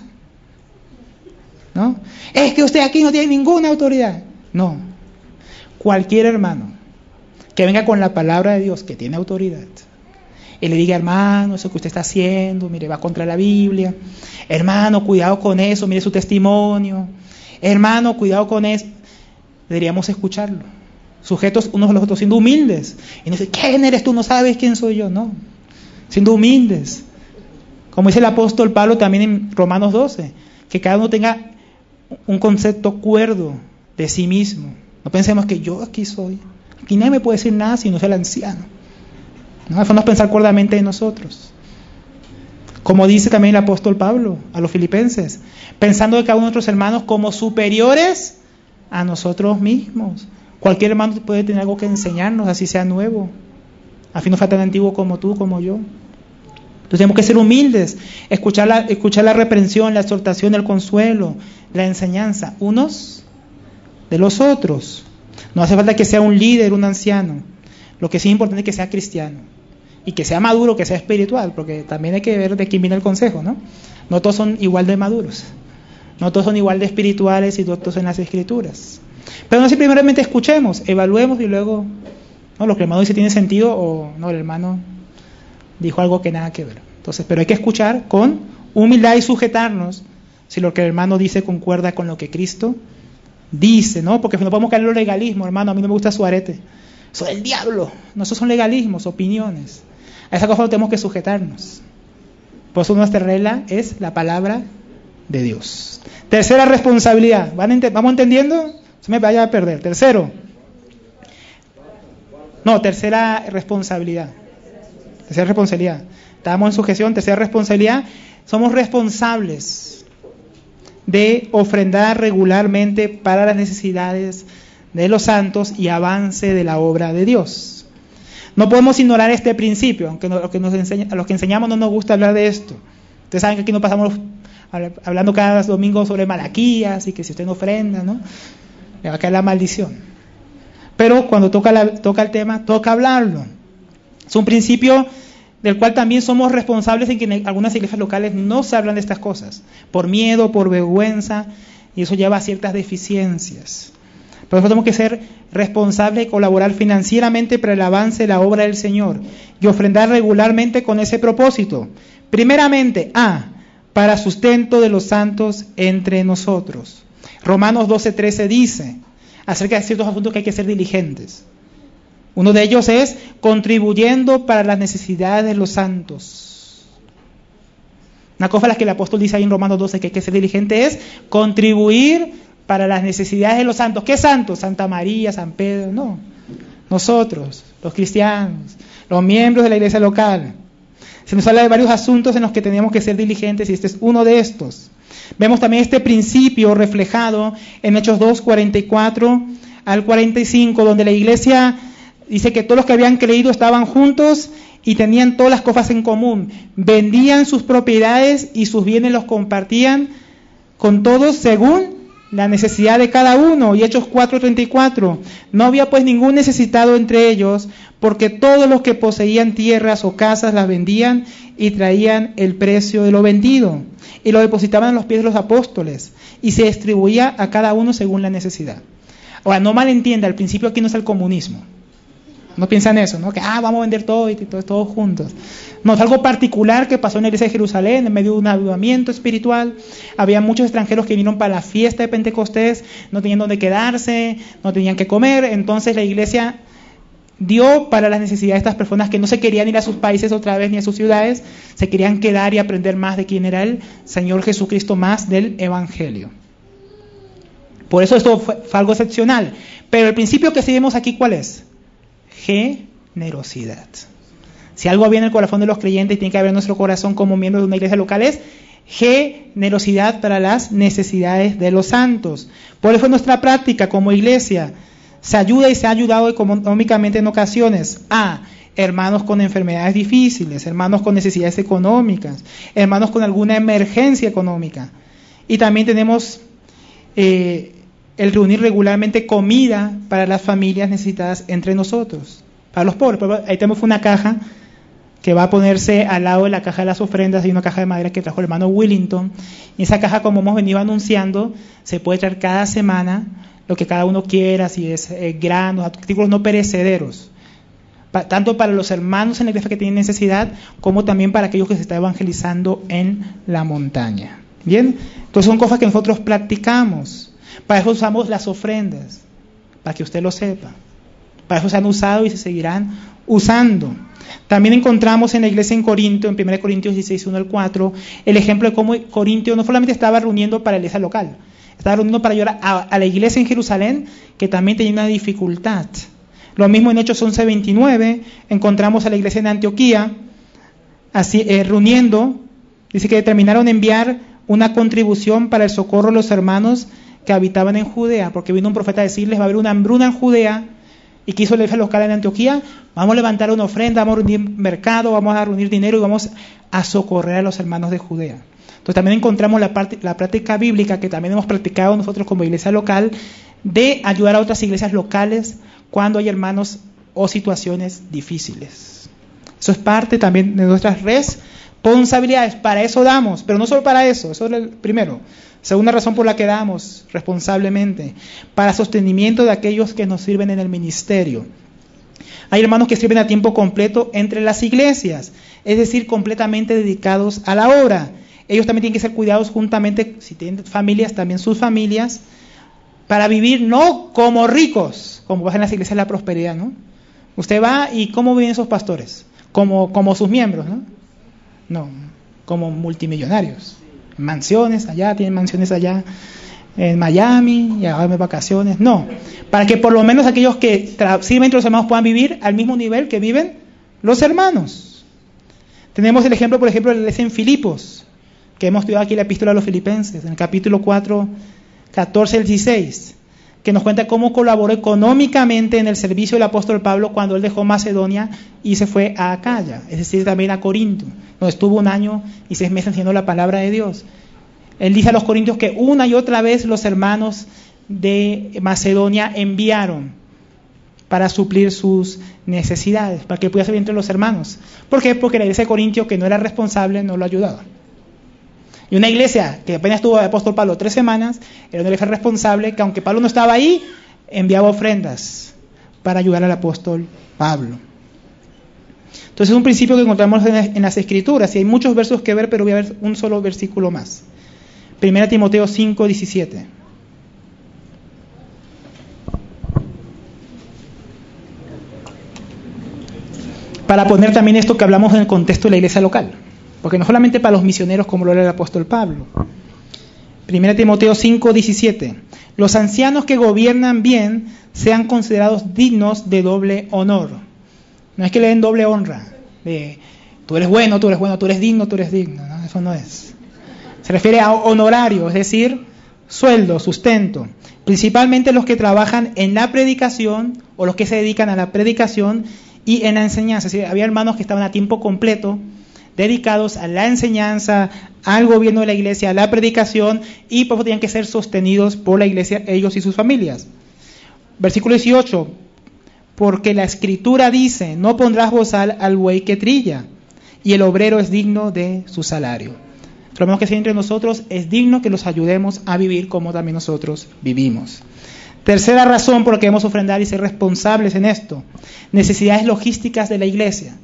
¿no? Es que usted aquí no tiene ninguna autoridad. No. Cualquier hermano que venga con la palabra de Dios, que tiene autoridad, y le diga, hermano, eso que usted está haciendo, mire, va contra la Biblia. Hermano, cuidado con eso, mire su testimonio. Hermano, cuidado con eso. Deberíamos escucharlo. Sujetos unos a los otros, siendo humildes. Y no dice, ¿quién eres tú? No sabes quién soy yo. No. Siendo humildes. Como dice el apóstol Pablo también en Romanos doce, que cada uno tenga un concepto cuerdo de sí mismo. No pensemos que yo aquí soy. Aquí nadie me puede decir nada si no es el anciano. No, debemos pensar cuerdamente en nosotros. Como dice también el apóstol Pablo a los filipenses, pensando de cada uno de nuestros hermanos como superiores a nosotros mismos. Cualquier hermano puede tener algo que enseñarnos, así sea nuevo. A fin no sea tan antiguo como tú, como yo. Entonces tenemos que ser humildes, escuchar la, escuchar la reprensión, la exhortación, el consuelo, la enseñanza, unos de los otros. No hace falta que sea un líder, un anciano. Lo que sí es importante es que sea cristiano y que sea maduro, que sea espiritual, porque también hay que ver de quién viene el consejo, ¿no? No todos son igual de maduros, no todos son igual de espirituales y todos en las escrituras. Pero no si primeramente escuchemos, evaluemos y luego, no, lo que el hermano dice tiene sentido o no, el hermano dijo algo que nada que ver. Entonces, pero hay que escuchar con humildad y sujetarnos si lo que el hermano dice concuerda con lo que Cristo dice, ¿no? Porque no podemos caer en los legalismos, hermano, a mí no me gusta su arete. Eso es el diablo. No, esos son legalismos, opiniones. A esa cosa tenemos que sujetarnos. Por eso nuestra regla es la palabra de Dios. Tercera responsabilidad. ¿Van ent- ¿Vamos entendiendo? Se me vaya a perder. Tercero. No, tercera responsabilidad. Tercera responsabilidad. Estábamos en sujeción. Tercera responsabilidad. Somos responsables de ofrendar regularmente para las necesidades de los santos y avance de la obra de Dios. No podemos ignorar este principio, aunque no, lo que nos enseña, a los que enseñamos no nos gusta hablar de esto. Ustedes saben que aquí no pasamos hablando cada domingo sobre Malaquías y que si usted no ofrenda, ¿no?, le va a caer la maldición. Pero cuando toca, la, toca el tema, toca hablarlo. Es un principio del cual también somos responsables en que en algunas iglesias locales no se hablan de estas cosas, por miedo, por vergüenza, y eso lleva a ciertas deficiencias. Por eso tenemos que ser responsables y colaborar financieramente para el avance de la obra del Señor y ofrendar regularmente con ese propósito. Primeramente, A, para sustento de los santos entre nosotros. Romanos doce trece dice acerca de ciertos asuntos que hay que ser diligentes. Uno de ellos es contribuyendo para las necesidades de los santos. Una cosa a la que el apóstol dice ahí en Romanos doce que hay que ser diligente es contribuir para las necesidades de los santos. ¿Qué santos? Santa María, San Pedro, no. Nosotros, los cristianos, los miembros de la iglesia local. Se nos habla de varios asuntos en los que tenemos que ser diligentes y este es uno de estos. Vemos también este principio reflejado en Hechos dos, cuarenta y cuatro al cuarenta y cinco, donde la iglesia dice que todos los que habían creído estaban juntos y tenían todas las cosas en común. Vendían sus propiedades y sus bienes los compartían con todos según la necesidad de cada uno. Y Hechos cuatro treinta y cuatro, no había pues ningún necesitado entre ellos, porque todos los que poseían tierras o casas las vendían y traían el precio de lo vendido y lo depositaban en los pies de los apóstoles y se distribuía a cada uno según la necesidad. Ahora, no malentienda, el principio aquí no es el comunismo. No piensan eso, ¿no? Que ah, vamos a vender todo y todo, todos juntos. No, es algo particular que pasó en la iglesia de Jerusalén, en medio de un avivamiento espiritual. Había muchos extranjeros que vinieron para la fiesta de Pentecostés, no tenían dónde quedarse, no tenían que comer. Entonces la iglesia dio para las necesidades de estas personas que no se querían ir a sus países otra vez ni a sus ciudades, se querían quedar y aprender más de quién era el Señor Jesucristo, más del Evangelio. Por eso esto fue, fue algo excepcional. Pero el principio que seguimos aquí, ¿cuál es? Generosidad. Si algo había en el corazón de los creyentes y tiene que haber en nuestro corazón como miembros de una iglesia local es generosidad para las necesidades de los santos. Por eso nuestra práctica como iglesia se ayuda y se ha ayudado económicamente en ocasiones a hermanos con enfermedades difíciles, hermanos con necesidades económicas, hermanos con alguna emergencia económica. Y también tenemos eh, el reunir regularmente comida para las familias necesitadas entre nosotros, para los pobres. Ahí tenemos una caja que va a ponerse al lado de la caja de las ofrendas, hay una caja de madera que trajo el hermano Willington, y esa caja, como hemos venido anunciando, se puede traer cada semana lo que cada uno quiera, si es eh, granos, artículos no perecederos, pa, tanto para los hermanos en la iglesia que tienen necesidad, como también para aquellos que se están evangelizando en la montaña. Bien, entonces son cosas que nosotros practicamos. Para eso usamos las ofrendas, para que usted lo sepa. Para eso se han usado y se seguirán usando. También encontramos en la iglesia en Corinto, en primera Corintios dieciséis, uno al cuatro, el ejemplo de cómo Corintio no solamente estaba reuniendo para la iglesia local, estaba reuniendo para ayudar a, a la iglesia en Jerusalén, que también tenía una dificultad. Lo mismo en Hechos once veintinueve, encontramos a la iglesia en Antioquía, así, eh, reuniendo, dice que determinaron enviar una contribución para el socorro de los hermanos que habitaban en Judea, porque vino un profeta a decirles, va a haber una hambruna en Judea, y quiso la iglesia local en Antioquía, vamos a levantar una ofrenda, vamos a reunir mercado, vamos a reunir dinero y vamos a socorrer a los hermanos de Judea. Entonces también encontramos la, parte, la práctica bíblica que también hemos practicado nosotros como iglesia local, de ayudar a otras iglesias locales cuando hay hermanos o situaciones difíciles. Eso es parte también de nuestras responsabilidades, para eso damos, pero no solo para eso, eso es el primero. Segunda razón por la que damos responsablemente, para sostenimiento de aquellos que nos sirven en el ministerio. Hay hermanos que sirven a tiempo completo entre las iglesias, es decir, completamente dedicados a la obra. Ellos también tienen que ser cuidados juntamente, si tienen familias, también sus familias, para vivir no como ricos, como pasa en las iglesias de la prosperidad, ¿no? Usted va y ¿cómo viven esos pastores? Como, como sus miembros, ¿no? No, como multimillonarios. Mansiones allá, tienen mansiones allá en Miami y a darme vacaciones. No, para que por lo menos aquellos que tra- sirven entre los hermanos puedan vivir al mismo nivel que viven los hermanos. Tenemos el ejemplo, por ejemplo, de la iglesia en Filipos, que hemos estudiado aquí la epístola a los filipenses, en el capítulo cuatro, catorce al dieciséis. que nos cuenta cómo colaboró económicamente en el servicio del apóstol Pablo cuando él dejó Macedonia y se fue a Acaya, es decir, también a Corinto, donde estuvo un año y seis meses haciendo la palabra de Dios. Él dice a los corintios que una y otra vez los hermanos de Macedonia enviaron para suplir sus necesidades, para que pudiera servir entre los hermanos. ¿Por qué? Porque la iglesia de Corintio, que no era responsable, no lo ayudaba. Y una iglesia que apenas estuvo el apóstol Pablo tres semanas, era una iglesia responsable que, aunque Pablo no estaba ahí, enviaba ofrendas para ayudar al apóstol Pablo. Entonces es un principio que encontramos en, en las Escrituras, y hay muchos versos que ver, pero voy a ver un solo versículo más. Primera Timoteo cinco, diecisiete. Para poner también esto que hablamos en el contexto de la iglesia local. Porque no solamente para los misioneros como lo era el apóstol Pablo. Primera Timoteo cinco, diecisiete. Los ancianos que gobiernan bien sean considerados dignos de doble honor. No es que le den doble honra. De, tú eres bueno, tú eres bueno, tú eres digno, tú eres digno. ¿No? Eso no es. Se refiere a honorario, es decir, sueldo, sustento. Principalmente los que trabajan en la predicación o los que se dedican a la predicación y en la enseñanza. Es decir, había hermanos que estaban a tiempo completo dedicados a la enseñanza, al gobierno de la iglesia, a la predicación, y por eso tenían que ser sostenidos por la iglesia, ellos y sus familias. Versículo dieciocho, porque la escritura dice, no pondrás bozal al buey que trilla, y el obrero es digno de su salario. Lo menos que sea entre nosotros, es digno que los ayudemos a vivir como también nosotros vivimos. Tercera razón por la que debemos ofrendar y ser responsables en esto, necesidades logísticas de la iglesia.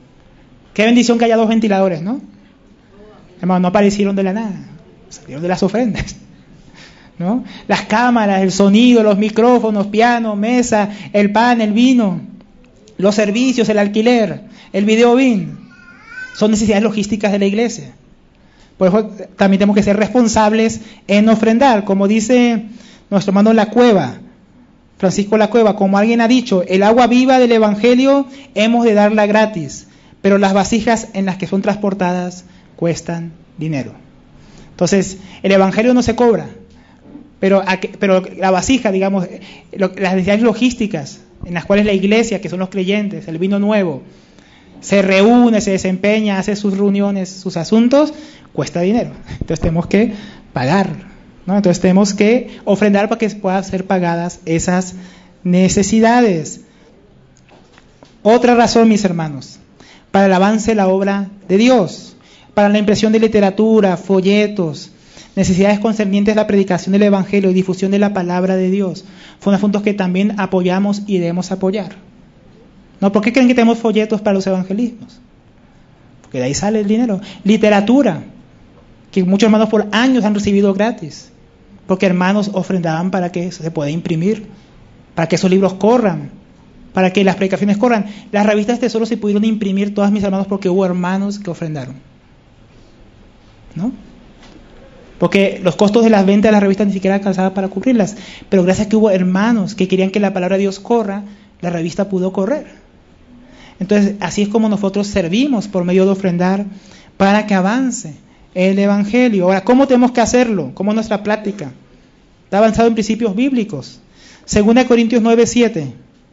Qué bendición que haya dos ventiladores, ¿no? Hermano, no aparecieron de la nada, salieron de las ofrendas, ¿no? Las cámaras, el sonido, los micrófonos, piano, mesa, el pan, el vino, los servicios, el alquiler, el video bin, son necesidades logísticas de la iglesia. Por eso también tenemos que ser responsables en ofrendar, como dice nuestro hermano La Cueva, Francisco La Cueva, como alguien ha dicho, el agua viva del evangelio hemos de darla gratis, pero las vasijas en las que son transportadas cuestan dinero. Entonces, el evangelio no se cobra, pero, pero la vasija, digamos, las necesidades logísticas en las cuales la iglesia, que son los creyentes, el vino nuevo, se reúne, se desempeña, hace sus reuniones, sus asuntos, cuesta dinero. Entonces tenemos que pagar, ¿no? Entonces tenemos que ofrendar para que puedan ser pagadas esas necesidades. Otra razón, mis hermanos, para el avance de la obra de Dios, para la impresión de literatura, folletos, necesidades concernientes a la predicación del evangelio y difusión de la palabra de Dios, son asuntos que también apoyamos y debemos apoyar. ¿No? ¿Por qué creen que tenemos folletos para los evangelismos? Porque de ahí sale el dinero. Literatura, que muchos hermanos por años han recibido gratis, porque hermanos ofrendaban para que eso se pueda imprimir, para que esos libros corran, para que las predicaciones corran. Las revistas de tesoro se pudieron imprimir todas, mis hermanos, porque hubo hermanos que ofrendaron, ¿no? Porque los costos de las ventas de las revistas ni siquiera alcanzaban para cubrirlas, pero gracias a que hubo hermanos que querían que la palabra de Dios corra, la revista pudo correr. Entonces, así es como nosotros servimos por medio de ofrendar para que avance el evangelio. Ahora, ¿cómo tenemos que hacerlo? ¿Cómo es nuestra práctica? Está avanzado en principios bíblicos. Segunda de Corintios nueve, siete.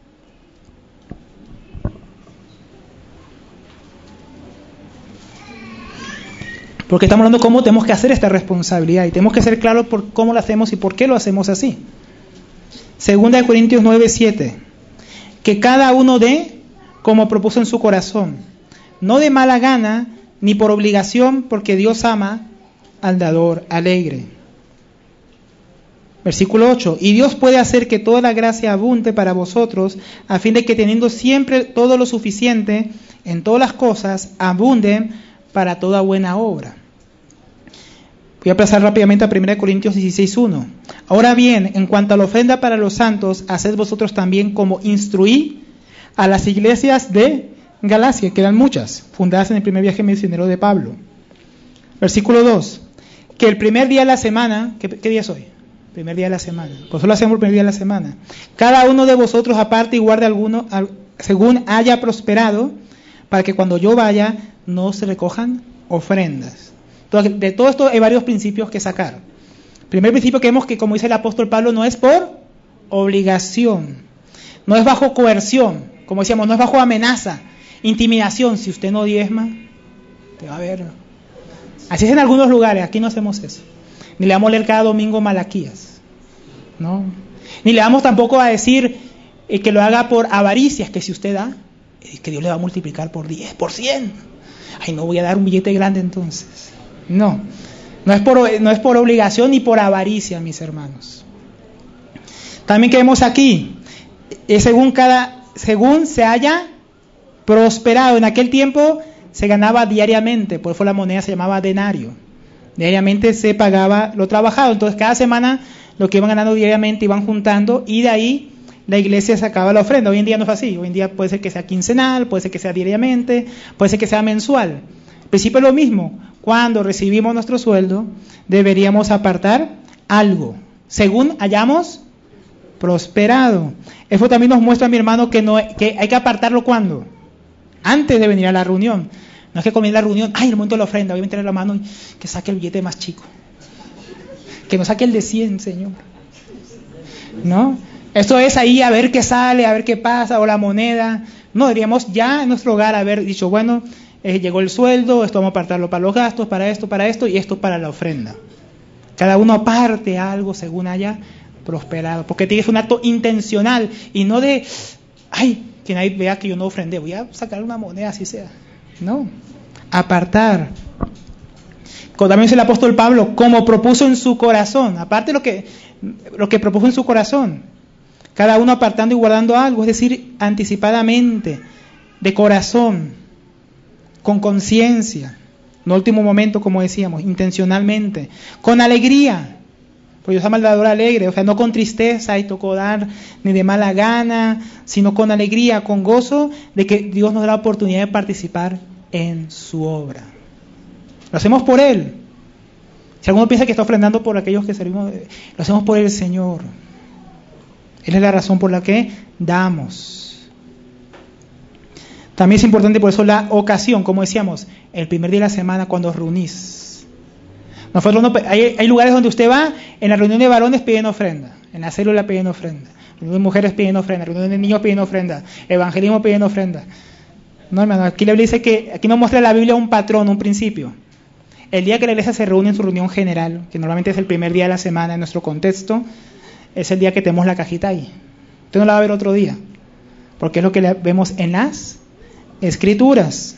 Porque estamos hablando de cómo tenemos que hacer esta responsabilidad y tenemos que ser claros por cómo lo hacemos y por qué lo hacemos así. Segunda de Corintios nueve, siete. Que cada uno dé como propuso en su corazón, no de mala gana ni por obligación, porque Dios ama al dador alegre. Versículo ocho. Y Dios puede hacer que toda la gracia abunde para vosotros, a fin de que teniendo siempre todo lo suficiente en todas las cosas, abunden para toda buena obra. Voy a pasar rápidamente a primera de Corintios dieciséis, uno. Ahora bien, en cuanto a la ofrenda para los santos, haced vosotros también como instruí a las iglesias de Galacia, que eran muchas, fundadas en el primer viaje misionero de Pablo. Versículo dos. Que el primer día de la semana, ¿qué, qué día es hoy? Primer día de la semana. Pues solo hacemos el primer día de la semana. Cada uno de vosotros aparte y guarde alguno según haya prosperado, para que cuando yo vaya no se recojan ofrendas. Entonces, de todo esto hay varios principios que sacar. Primer principio que vemos que, como dice el apóstol Pablo, no es por obligación. No es bajo coerción, como decíamos, no es bajo amenaza, intimidación. Si usted no diezma, te va a ver. Así es en algunos lugares, aquí no hacemos eso. Ni le vamos a leer cada domingo Malaquías, ¿no? Ni le vamos tampoco a decir eh, que lo haga por avaricias, que si usted da, eh, que Dios le va a multiplicar por diez, por cien. Ay, no voy a dar un billete grande entonces. No, no es por, no es por obligación ni por avaricia, mis hermanos. También que vemos aquí, es según cada, según se haya prosperado. En aquel tiempo se ganaba diariamente, por eso la moneda se llamaba denario. Diariamente se pagaba lo trabajado, entonces cada semana lo que iban ganando diariamente iban juntando y de ahí la iglesia sacaba la ofrenda. Hoy en día no es así, hoy en día puede ser que sea quincenal, puede ser que sea diariamente, puede ser que sea mensual. Al principio es lo mismo, cuando recibimos nuestro sueldo deberíamos apartar algo, según hayamos prosperado. Eso también nos muestra, mi hermano, que, no, que hay que apartarlo ¿cuándo? Antes de venir a la reunión. No es que comienza la reunión, ay, el momento de la ofrenda, voy a meter la mano y que saque el billete más chico. Que no saque el de cien, Señor. ¿No? Esto es ahí a ver qué sale, a ver qué pasa, o la moneda. No, deberíamos ya en nuestro hogar haber dicho, bueno, eh, llegó el sueldo, esto vamos a apartarlo para los gastos, para esto, para esto, y esto para la ofrenda. Cada uno aparte algo según haya prosperado. Porque tiene que ser un acto intencional y no de, ay, que nadie vea que yo no ofrendé, voy a sacar una moneda así sea. No, apartar. Como también dice el apóstol Pablo, como propuso en su corazón, aparte lo que, lo que propuso en su corazón, cada uno apartando y guardando algo, es decir, anticipadamente, de corazón, con conciencia, no último momento, como decíamos, intencionalmente, con alegría, porque Dios ama al dador alegre, o sea, no con tristeza y tocó dar, ni de mala gana, sino con alegría, con gozo de que Dios nos da la oportunidad de participar en su obra. Lo hacemos por Él. Si alguno piensa que está ofrendando por aquellos que servimos, lo hacemos por el Señor. Él es la razón por la que damos. También es importante por eso la ocasión, como decíamos, el primer día de la semana cuando os reunís. Nosotros no, hay, hay lugares donde usted va, en la reunión de varones piden ofrenda, en la célula piden ofrenda, en la reunión de mujeres piden ofrenda, en la reunión de niños piden ofrenda, evangelismo piden ofrenda. No, hermano, aquí la Biblia dice que, aquí nos muestra la Biblia un patrón, un principio. El día que la iglesia se reúne en su reunión general, que normalmente es el primer día de la semana en nuestro contexto, es el día que tenemos la cajita ahí. Usted no la va a ver otro día, porque es lo que vemos en las Escrituras.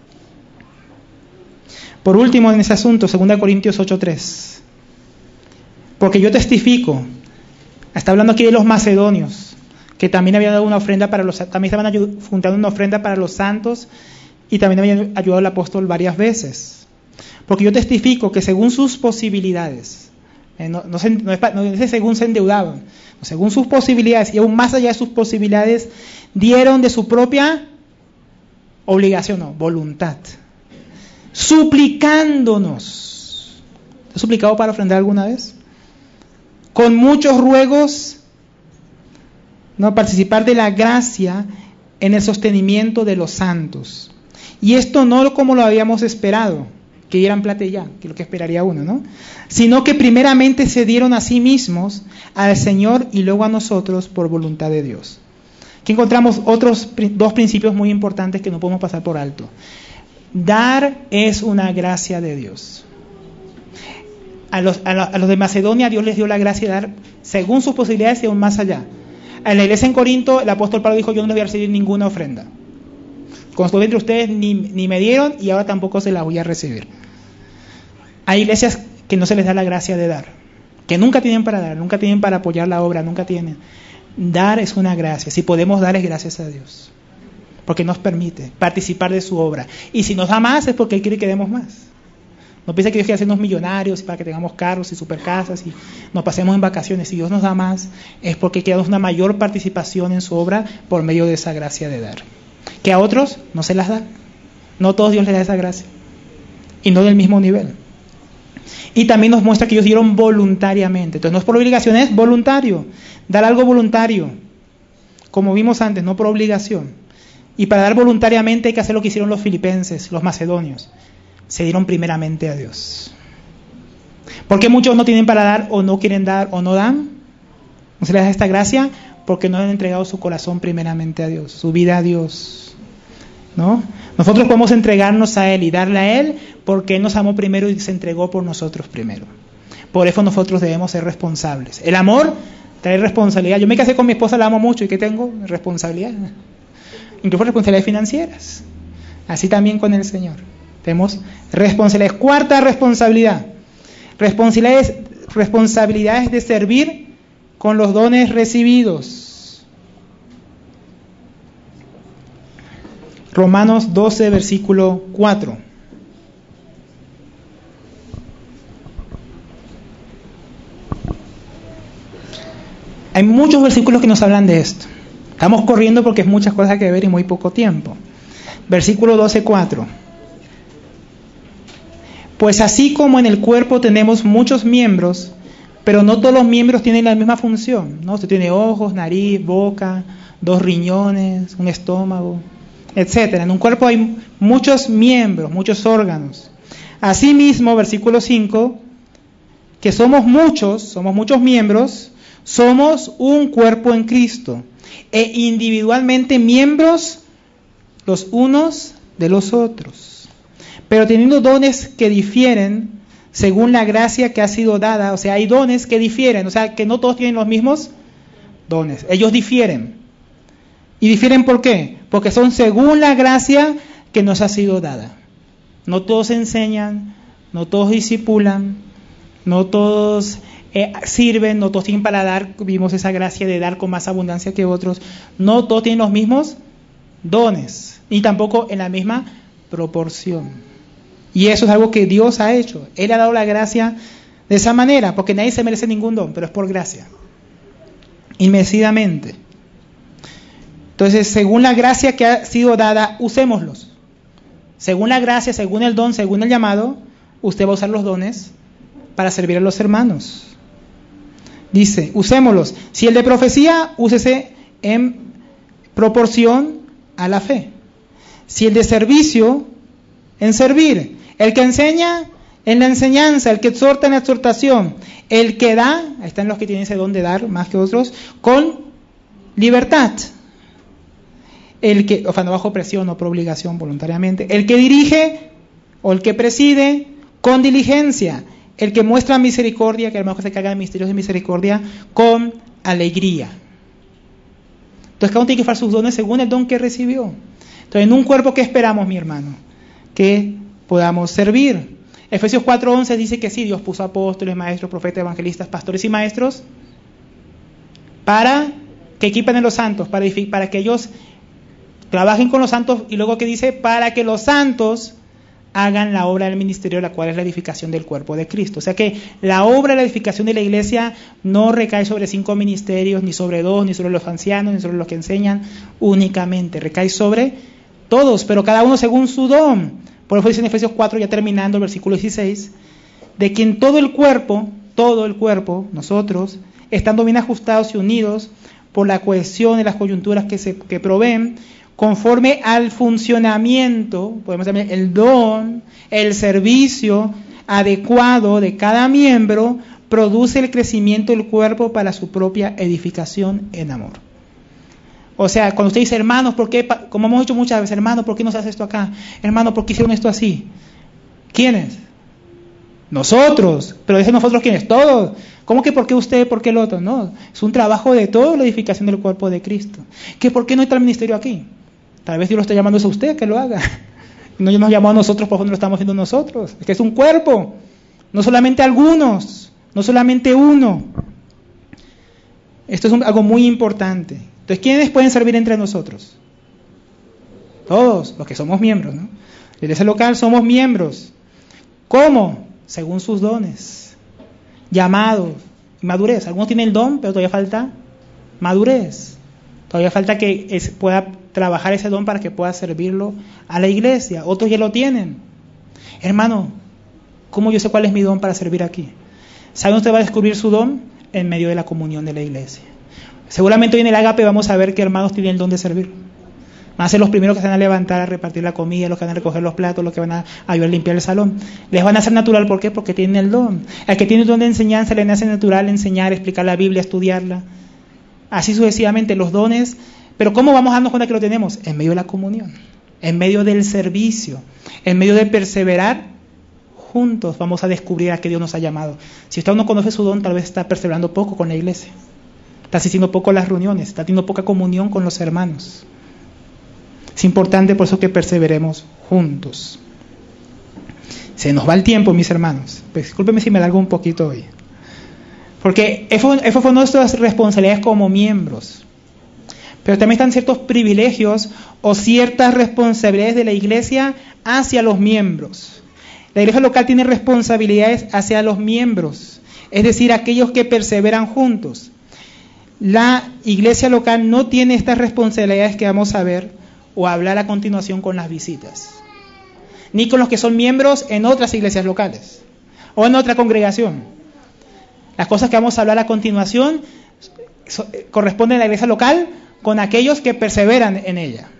Por último en ese asunto, segunda Corintios ocho tres. Porque yo testifico, está hablando aquí de los macedonios, que también habían dado una ofrenda para los, también estaban juntando una ofrenda para los santos y también habían ayudado al apóstol varias veces. Porque yo testifico que según sus posibilidades, eh, no, no, se, no, es, no es según se endeudaban, según sus posibilidades y aún más allá de sus posibilidades, dieron de su propia obligación, no, voluntad, suplicándonos. ¿Te has suplicado para ofrendar alguna vez? Con muchos ruegos, no, participar de la gracia en el sostenimiento de los santos. Y esto no como lo habíamos esperado, que dieran plata y ya, que es lo que esperaría uno, ¿no? Sino que primeramente se dieron a sí mismos al Señor y luego a nosotros por voluntad de Dios. Aquí encontramos otros dos principios muy importantes que no podemos pasar por alto. Dar es una gracia de Dios. A los, a, los, a los de Macedonia Dios les dio la gracia de dar según sus posibilidades y aún más allá. En la iglesia en Corinto el apóstol Pablo dijo, yo no les voy a recibir ninguna ofrenda. Como estuve entre ustedes ni, ni me dieron y ahora tampoco se la voy a recibir. Hay iglesias que no se les da la gracia de dar, que nunca tienen para dar, nunca tienen para apoyar la obra, nunca tienen. Dar es una gracia, si podemos dar es gracias a Dios, porque nos permite participar de su obra. Y si nos da más es porque Él quiere que demos más. No piense que Dios quiere hacernos millonarios para que tengamos carros y supercasas y nos pasemos en vacaciones. Si Dios nos da más es porque queremos una mayor participación en su obra por medio de esa gracia de dar. Que a otros no se las da. No todos Dios les da esa gracia. Y no del mismo nivel. Y también nos muestra que ellos dieron voluntariamente. Entonces no es por obligación, es voluntario. Dar algo voluntario. Como vimos antes, no por obligación. Y para dar voluntariamente hay que hacer lo que hicieron los filipenses, los macedonios. Se dieron primeramente a Dios. ¿Por qué muchos no tienen para dar o no quieren dar o no dan? No se les da esta gracia porque no han entregado su corazón primeramente a Dios, su vida a Dios, ¿no? Nosotros podemos entregarnos a Él y darle a Él porque Él nos amó primero y se entregó por nosotros primero. Por eso nosotros debemos ser responsables. El amor trae responsabilidad. Yo me casé con mi esposa, la amo mucho, ¿y qué tengo? Responsabilidad. Incluso responsabilidades financieras. Así también con el Señor. Tenemos responsabilidades. Cuarta responsabilidad. Responsabilidades, responsabilidades de servir con los dones recibidos. Romanos doce, versículo cuatro. Hay muchos versículos que nos hablan de esto. Estamos corriendo porque es muchas cosas que ver y muy poco tiempo. Versículo doce, cuatro. Pues así como en el cuerpo tenemos muchos miembros, pero no todos los miembros tienen la misma función, ¿no? Usted tiene ojos, nariz, boca, dos riñones, un estómago, etcétera. En un cuerpo hay muchos miembros, muchos órganos. Asimismo, versículo cinco, que somos muchos, somos muchos miembros, somos un cuerpo en Cristo, e individualmente miembros los unos de los otros, pero teniendo dones que difieren según la gracia que ha sido dada. O sea, hay dones que difieren, o sea, que no todos tienen los mismos dones, ellos difieren. ¿Y difieren por qué? Porque son según la gracia que nos ha sido dada. No todos enseñan, no todos discipulan, no todos eh, sirven, no todos tienen para dar. Vimos esa gracia de dar con más abundancia que otros. No todos tienen los mismos dones, ni tampoco en la misma proporción. Y eso es algo que Dios ha hecho. Él ha dado la gracia de esa manera, porque nadie se merece ningún don, pero es por gracia, inmerecidamente. Entonces, según la gracia que ha sido dada, usémoslos. Según la gracia, según el don, según el llamado, usted va a usar los dones para servir a los hermanos. Dice, usémoslos. Si el de profecía, úsese en proporción a la fe. Si el de servicio, en servir. El que enseña, en la enseñanza. El que exhorta, en la exhortación. El que da, ahí están los que tienen ese don de dar más que otros, con libertad. El que, o sea, no bajo presión o por obligación, voluntariamente. El que dirige o el que preside, con diligencia. El que muestra misericordia, que a lo mejor se carga de misterios de misericordia, con alegría. Entonces cada uno tiene que hacer sus dones según el don que recibió. Entonces, en un cuerpo, ¿qué esperamos, mi hermano? Que podamos servir. Efesios cuatro once dice que sí, Dios puso apóstoles, maestros, profetas, evangelistas, pastores y maestros para que equipen a los santos, para, para que ellos trabajen con los santos, y luego que dice, para que los santos hagan la obra del ministerio, la cual es la edificación del cuerpo de Cristo. O sea que la obra de la edificación de la iglesia no recae sobre cinco ministerios, ni sobre dos, ni sobre los ancianos, ni sobre los que enseñan únicamente. Recae sobre todos, pero cada uno según su don. Por eso dice en Efesios cuatro, ya terminando el versículo dieciséis, de quien todo el cuerpo, todo el cuerpo, nosotros, estando bien ajustados y unidos por la cohesión de las coyunturas que se que proveen, conforme al funcionamiento, podemos llamar el don, el servicio adecuado de cada miembro, produce el crecimiento del cuerpo para su propia edificación en amor. O sea, cuando usted dice, hermanos, ¿por qué? Como hemos dicho muchas veces, hermanos, ¿por qué no se hace esto acá? Hermanos, ¿por qué hicieron esto así? ¿Quiénes? Nosotros. Pero dicen nosotros, ¿quiénes? Todos. ¿Cómo que por qué usted, por qué el otro? No, es un trabajo de toda la edificación del cuerpo de Cristo. ¿Que por qué no está el ministerio aquí? Tal vez Dios lo está llamando a usted que lo haga. No nos llamó a nosotros, por favor, no lo estamos haciendo nosotros. Es que es un cuerpo. No solamente algunos, no solamente uno. Esto es un, algo muy importante. Entonces, ¿quiénes pueden servir entre nosotros? Todos, los que somos miembros, ¿no? La iglesia local somos miembros. ¿Cómo? Según sus dones. Llamados y madurez. Algunos tienen el don, pero todavía falta madurez. Todavía falta que es, pueda trabajar ese don para que pueda servirlo a la iglesia. Otros ya lo tienen. Hermano, ¿cómo yo sé cuál es mi don para servir aquí? ¿Sabe dónde usted va a descubrir su don? En medio de la comunión de la iglesia. Seguramente hoy en el Agape vamos a ver que hermanos tienen el don de servir. Van a ser los primeros que se van a levantar a repartir la comida, los que van a recoger los platos, los que van a ayudar a limpiar el salón. Les van a hacer natural, ¿por qué? Porque tienen el don. Al que tiene el don de enseñanza le nace natural enseñar, explicar la Biblia, estudiarla, así sucesivamente los dones. Pero ¿cómo vamos a darnos cuenta que lo tenemos? En medio de la comunión, en medio del servicio, en medio de perseverar juntos. Vamos a descubrir a qué Dios nos ha llamado. Si usted aún no conoce su don, tal vez está perseverando poco con la iglesia, está asistiendo poco a las reuniones, está teniendo poca comunión con los hermanos. Es importante por eso que perseveremos juntos. Se nos va el tiempo, mis hermanos. Pues, discúlpenme si me largo un poquito hoy. Porque eso, eso fue nuestras responsabilidades como miembros. Pero también están ciertos privilegios o ciertas responsabilidades de la iglesia hacia los miembros. La iglesia local tiene responsabilidades hacia los miembros, es decir, aquellos que perseveran juntos. La iglesia local no tiene estas responsabilidades que vamos a ver o a hablar a continuación con las visitas, ni con los que son miembros en otras iglesias locales o en otra congregación. Las cosas que vamos a hablar a continuación corresponden a la iglesia local con aquellos que perseveran en ella.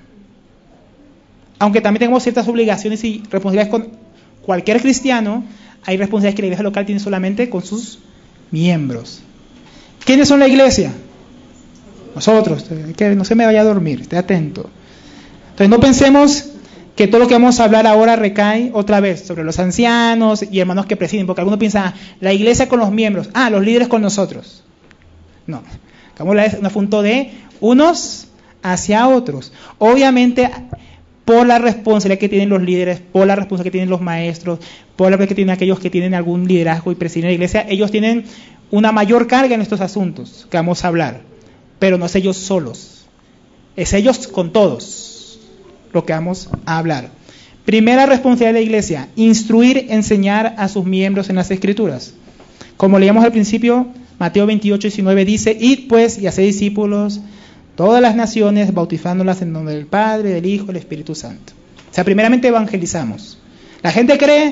Aunque también tenemos ciertas obligaciones y responsabilidades con cualquier cristiano, hay responsabilidades que la iglesia local tiene solamente con sus miembros. ¿Quiénes son la iglesia? Nosotros. Que no se me vaya a dormir, esté atento. Entonces no pensemos que todo lo que vamos a hablar ahora recae otra vez sobre los ancianos y hermanos que presiden, porque algunos piensan, ah, la iglesia con los miembros, ah, los líderes con nosotros. No, estamos en un asunto de unos hacia otros. Obviamente, por la responsabilidad que tienen los líderes, por la responsabilidad que tienen los maestros, por la responsabilidad que tienen aquellos que tienen algún liderazgo y presiden la iglesia, ellos tienen una mayor carga en estos asuntos que vamos a hablar, pero no es ellos solos, es ellos con todos lo que vamos a hablar. Primera responsabilidad de la iglesia, instruir, enseñar a sus miembros en las Escrituras. Como leíamos al principio, Mateo veintiocho, diecinueve dice, id pues y haced discípulos todas las naciones, bautizándolas en nombre del Padre, del Hijo y del Espíritu Santo. O sea, primeramente evangelizamos. La gente cree,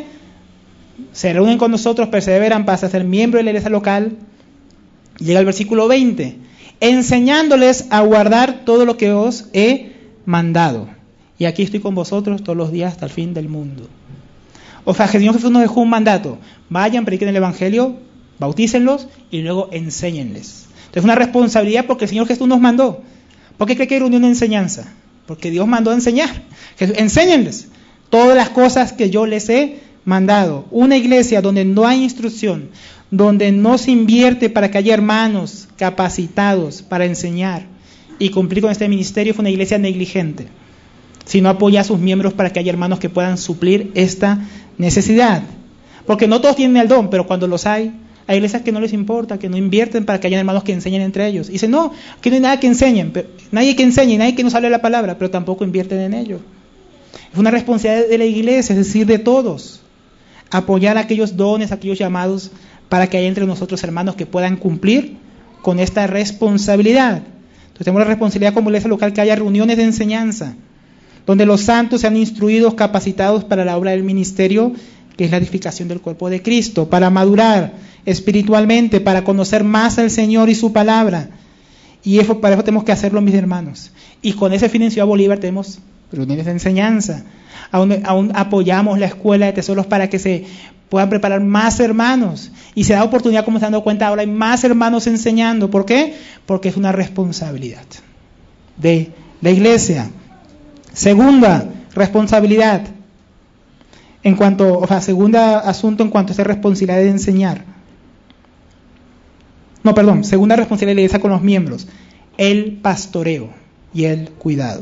se reúnen con nosotros, perseveran, pasan a ser miembros de la iglesia local. Llega el versículo veinte, enseñándoles a guardar todo lo que os he mandado. Y aquí estoy con vosotros todos los días hasta el fin del mundo. O sea, que el Señor Jesús nos dejó un mandato. Vayan, prediquen el Evangelio, bautícenlos y luego enséñenles. Entonces es una responsabilidad porque el Señor Jesús nos mandó. ¿Por qué cree que hay reunión de enseñanza? Porque Dios mandó a enseñar. Enséñenles todas las cosas que yo les he mandado. Una iglesia donde no hay instrucción, donde no se invierte para que haya hermanos capacitados para enseñar y cumplir con este ministerio, fue una iglesia negligente. Si no apoya a sus miembros para que haya hermanos que puedan suplir esta necesidad. Porque no todos tienen el don, pero cuando los hay, hay iglesias que no les importa, que no invierten para que haya hermanos que enseñen entre ellos. Y dicen, no, aquí no hay nada que enseñen, pero, nadie que enseñe, nadie que nos hable la palabra, pero tampoco invierten en ello. Es una responsabilidad de la iglesia, es decir, de todos, apoyar aquellos dones, aquellos llamados, para que haya entre nosotros hermanos que puedan cumplir con esta responsabilidad. Entonces tenemos la responsabilidad como iglesia local que haya reuniones de enseñanza, donde los santos sean instruidos, capacitados para la obra del ministerio, que es la edificación del cuerpo de Cristo, para madurar espiritualmente, para conocer más al Señor y su palabra. Y eso, para eso tenemos que hacerlo, mis hermanos. Y con ese fin en Ciudad Bolívar tenemos reuniones de enseñanza. Aún, aún apoyamos la escuela de tesoros para que se puedan preparar más hermanos. Y se da oportunidad, como se han dado cuenta, ahora hay más hermanos enseñando. ¿Por qué? Porque es una responsabilidad de la iglesia. Segunda responsabilidad, en cuanto, o sea, segunda asunto en cuanto a esa responsabilidad de enseñar. No, perdón, segunda responsabilidad de la iglesia con los miembros, el pastoreo y el cuidado.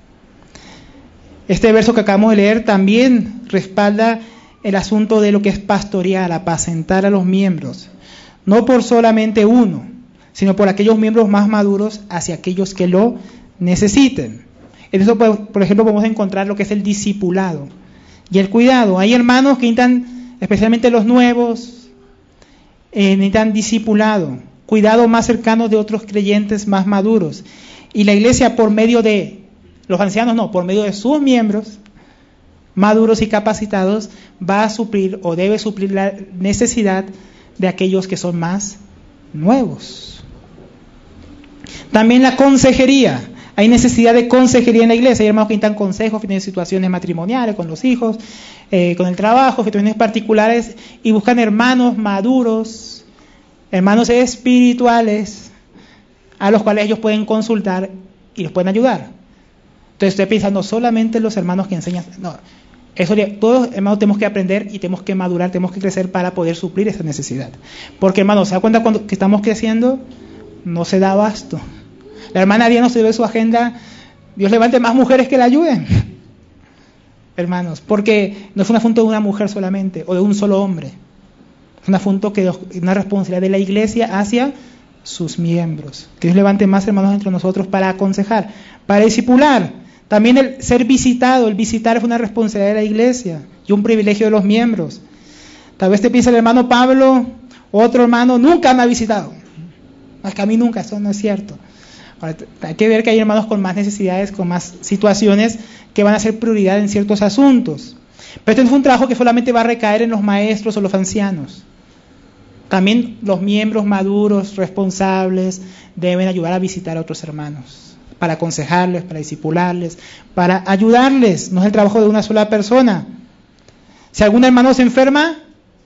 Este verso que acabamos de leer también respalda el asunto de lo que es pastorear, apacentar a los miembros, no por solamente uno, sino por aquellos miembros más maduros hacia aquellos que lo necesiten. En eso, por ejemplo, podemos encontrar lo que es el discipulado y el cuidado. Hay hermanos que necesitan, especialmente los nuevos, eh, necesitan discipulado, cuidado más cercano de otros creyentes más maduros. Y la iglesia, por medio de, los ancianos no, por medio de sus miembros maduros y capacitados, va a suplir o debe suplir la necesidad de aquellos que son más nuevos. También la consejería. Hay necesidad de consejería en la iglesia. Hay hermanos que necesitan consejos, que tienen situaciones matrimoniales con los hijos, eh, con el trabajo, situaciones particulares, y buscan hermanos maduros, hermanos espirituales, a los cuales ellos pueden consultar y los pueden ayudar. Entonces estoy pensando solamente los hermanos que enseñan. No, eso todos hermanos tenemos que aprender y tenemos que madurar, tenemos que crecer para poder suplir esa necesidad. Porque hermanos, ¿se da cuenta cuando que estamos creciendo? No se da abasto. La hermana Diana se ve su agenda, Dios levante más mujeres que la ayuden. Hermanos, porque no es un asunto de una mujer solamente o de un solo hombre. Es un asunto que es una responsabilidad de la iglesia hacia sus miembros. Que Dios levante más hermanos entre nosotros para aconsejar, para discipular. También el ser visitado, el visitar es una responsabilidad de la iglesia y un privilegio de los miembros. Tal vez te piensa el hermano Pablo, otro hermano, nunca me ha visitado. No, es que a mí nunca, eso no es cierto. Ahora, hay que ver que hay hermanos con más necesidades, con más situaciones que van a ser prioridad en ciertos asuntos. Pero este no es un trabajo que solamente va a recaer en los maestros o los ancianos. También los miembros maduros, responsables, deben ayudar a visitar a otros hermanos, para aconsejarles, para discipularles, para ayudarles. No es el trabajo de una sola persona. Si algún hermano se enferma,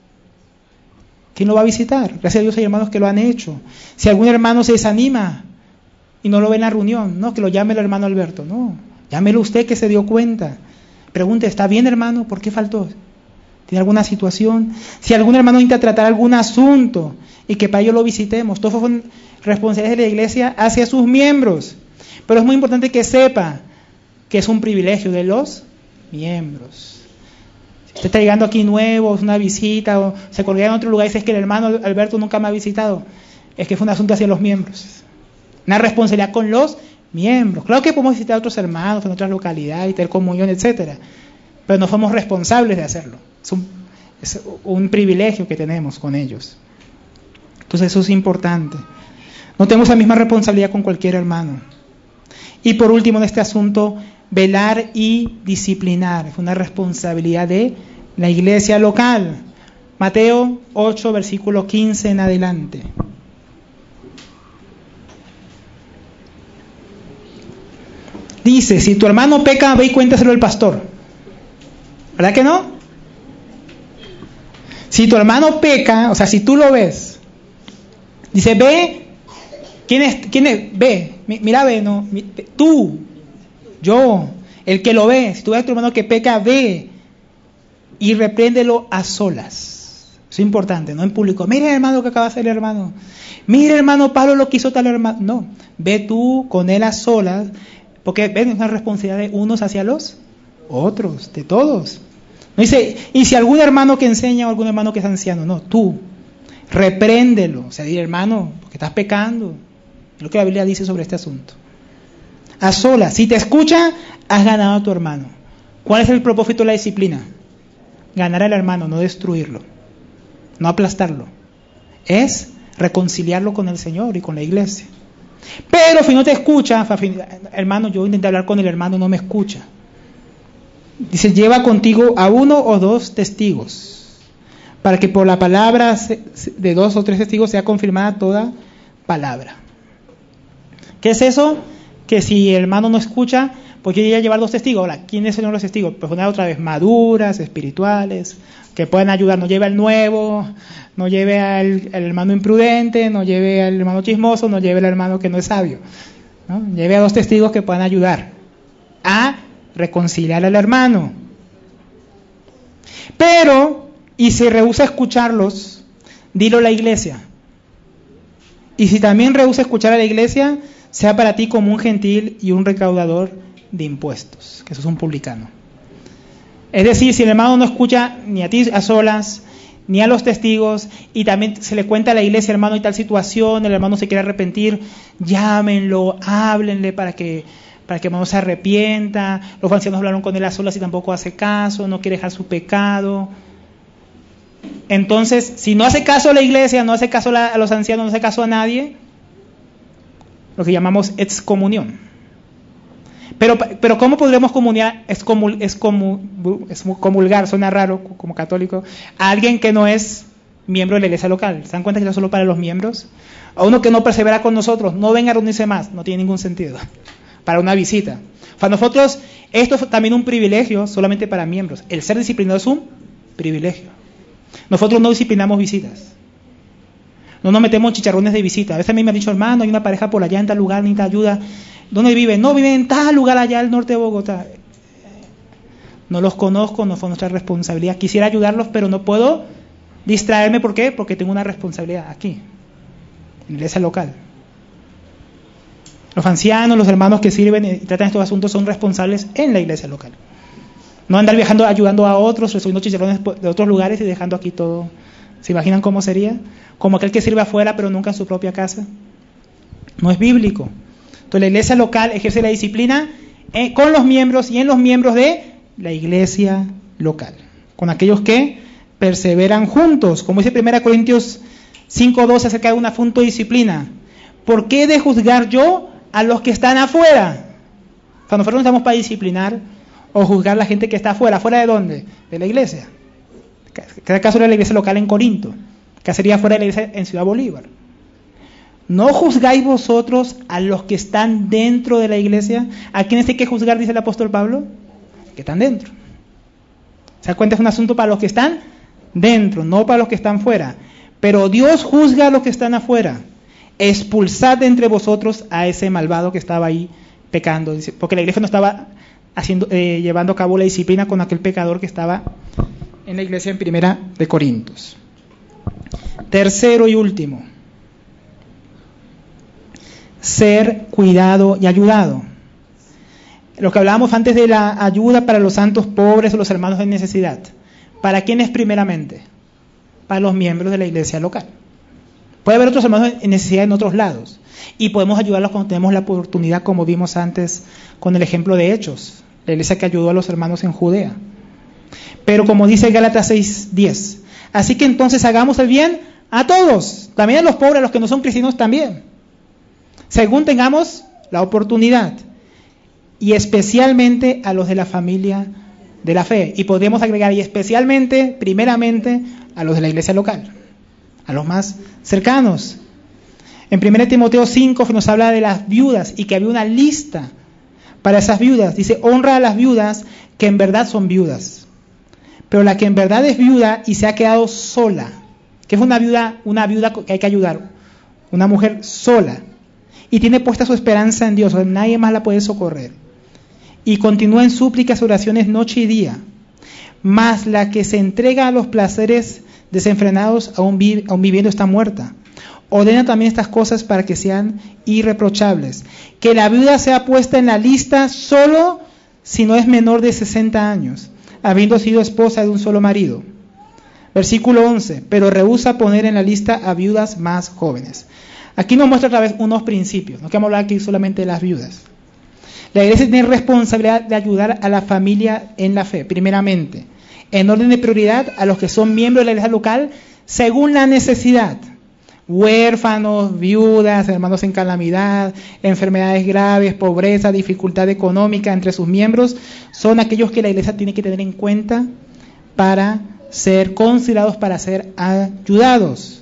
¿quién lo va a visitar? Gracias a Dios hay hermanos que lo han hecho. Si algún hermano se desanima y no lo ve en la reunión, no, que lo llame el hermano Alberto, no, llámelo usted que se dio cuenta. Pregunte, ¿está bien hermano? ¿Por qué faltó? ¿Tiene alguna situación? Si algún hermano intenta tratar algún asunto y que para ello lo visitemos, todo son responsabilidades de la iglesia hacia sus miembros. Pero es muy importante que sepa que es un privilegio de los miembros. Si usted está llegando aquí nuevo, es una visita, o se colgó en otro lugar y dice que el hermano Alberto nunca me ha visitado, es que fue un asunto hacia los miembros. Una responsabilidad con los miembros. Claro que podemos visitar a otros hermanos en otras localidades y tener comunión, etcétera, pero no somos responsables de hacerlo. Es un, es un privilegio que tenemos con ellos. Entonces eso es importante. No tenemos la misma responsabilidad con cualquier hermano. Y por último en este asunto, velar y disciplinar. Es una responsabilidad de la iglesia local. Mateo ocho, versículo quince en adelante. Dice, si tu hermano peca, ve y cuéntaselo al pastor. ¿Verdad que no? Si tu hermano peca, o sea, si tú lo ves, dice, ve, ¿quién es? ¿Quién es? Ve, mira, ve, no, tú, yo, el que lo ve, si tú ves a tu hermano que peca, ve y repréndelo a solas. Eso es importante, no en público. Mira, hermano, lo que acaba de hacer el hermano. Mira, hermano, Pablo lo que hizo tal hermano. No, ve tú con él a solas, porque ven, es una responsabilidad de unos hacia los otros, de todos. No dice, y si algún hermano que enseña o algún hermano que es anciano, no, tú, repréndelo, o sea, dile, hermano, porque estás pecando. Es lo que la Biblia dice sobre este asunto. A solas, si te escucha, has ganado a tu hermano. ¿Cuál es el propósito de la disciplina? Ganar al hermano, no destruirlo, no aplastarlo. Es reconciliarlo con el Señor y con la iglesia. Pero si no te escucha, hermano, yo intenté hablar con el hermano, no me escucha. Dice, lleva contigo a uno o dos testigos, para que por la palabra de dos o tres testigos sea confirmada toda palabra. ¿Qué es eso? Que si el hermano no escucha, pues yo iría a llevar dos testigos. Ahora, ¿quiénes son los testigos? Pues una otra vez, maduras, espirituales, que pueden ayudar. No lleve al nuevo, no lleve al, al hermano imprudente, no lleve al hermano chismoso, no lleve al hermano que no es sabio, ¿no? Lleve a dos testigos que puedan ayudar a reconciliar al hermano. Pero, y si rehúsa escucharlos, dilo a la iglesia. Y si también rehúsa escuchar a la iglesia, sea para ti como un gentil y un recaudador de impuestos, que eso es un publicano. Es decir, si el hermano no escucha ni a ti a solas, ni a los testigos, y también se le cuenta a la iglesia, hermano, y tal situación, el hermano se quiere arrepentir, llámenlo, háblenle para que para que el hermano se arrepienta. Los ancianos hablaron con él a solas y tampoco hace caso, no quiere dejar su pecado. Entonces, si no hace caso a la iglesia, no hace caso a los ancianos, no hace caso a nadie, lo que llamamos excomunión. Pero, pero ¿cómo podremos comunicar, excomul, excomul, excomulgar, suena raro como católico, a alguien que no es miembro de la iglesia local? ¿Se dan cuenta que eso es solo para los miembros? A uno que no persevera con nosotros, no venga a reunirse más, no tiene ningún sentido. Para una visita. Para nosotros, esto es también un privilegio solamente para miembros. El ser disciplinado es un privilegio. Nosotros no disciplinamos visitas. No nos metemos en chicharrones de visita. A veces a mí me han dicho, hermano, hay una pareja por allá en tal lugar, necesita ayuda. ¿Dónde viven? No, viven en tal lugar allá al norte de Bogotá. No los conozco, no fue nuestra responsabilidad. Quisiera ayudarlos, pero no puedo distraerme. ¿Por qué? Porque tengo una responsabilidad aquí, en la iglesia local. Los ancianos, los hermanos que sirven y tratan estos asuntos son responsables en la iglesia local. No andar viajando, ayudando a otros, recibiendo chicharrones de otros lugares y dejando aquí todo. ¿Se imaginan cómo sería? Como aquel que sirve afuera, pero nunca en su propia casa. No es bíblico. Entonces la iglesia local ejerce la disciplina eh, con los miembros y en los miembros de la iglesia local. Con aquellos que perseveran juntos. Como dice primera Corintios cinco doce acerca de una punto de disciplina. ¿Por qué he de juzgar yo a los que están afuera? O sea, nosotros no estamos para disciplinar o juzgar a la gente que está afuera. ¿Afuera de dónde? De la iglesia. Cada caso era la iglesia local en Corinto, que sería fuera de la iglesia en Ciudad Bolívar. ¿No juzgáis vosotros a los que están dentro de la iglesia? ¿A quiénes hay que juzgar, dice el apóstol Pablo? Que están dentro. ¿Se da cuenta? Es un asunto para los que están dentro, no para los que están fuera. Pero Dios juzga a los que están afuera. Expulsad de entre vosotros a ese malvado que estaba ahí pecando, porque la iglesia no estaba haciendo, eh, llevando a cabo la disciplina con aquel pecador que estaba en la iglesia en Primera de Corintios. Tercero y último, ser cuidado y ayudado. Lo que hablábamos antes de la ayuda para los santos pobres o los hermanos en necesidad. ¿Para quiénes primeramente? Para los miembros de la iglesia local. Puede haber otros hermanos en necesidad en otros lados. Y podemos ayudarlos cuando tenemos la oportunidad, como vimos antes con el ejemplo de Hechos. La iglesia que ayudó a los hermanos en Judea. Pero como dice Gálatas seis diez, así que entonces hagamos el bien a todos, también a los pobres, a los que no son cristianos también, según tengamos la oportunidad, y especialmente a los de la familia de la fe. Y podemos agregar, y especialmente, primeramente, a los de la iglesia local, a los más cercanos. En primera Timoteo cinco nos habla de las viudas y que había una lista para esas viudas. Dice, honra a las viudas que en verdad son viudas. Pero la que en verdad es viuda y se ha quedado sola, que es una viuda, una viuda que hay que ayudar, una mujer sola, y tiene puesta su esperanza en Dios, nadie más la puede socorrer, y continúa en súplicas, oraciones noche y día, más la que se entrega a los placeres desenfrenados aún, vive, aún viviendo está muerta. Ordena también estas cosas para que sean irreprochables, que la viuda sea puesta en la lista solo si no es menor de sesenta años, habiendo sido esposa de un solo marido. Versículo once, pero rehúsa poner en la lista a viudas más jóvenes. Aquí nos muestra otra vez unos principios, no queremos hablar aquí solamente de las viudas. La iglesia tiene responsabilidad de ayudar a la familia en la fe, primeramente, en orden de prioridad a los que son miembros de la iglesia local, según la necesidad. Huérfanos, viudas, hermanos en calamidad, enfermedades graves, pobreza, dificultad económica entre sus miembros, son aquellos que la iglesia tiene que tener en cuenta para ser considerados, para ser ayudados.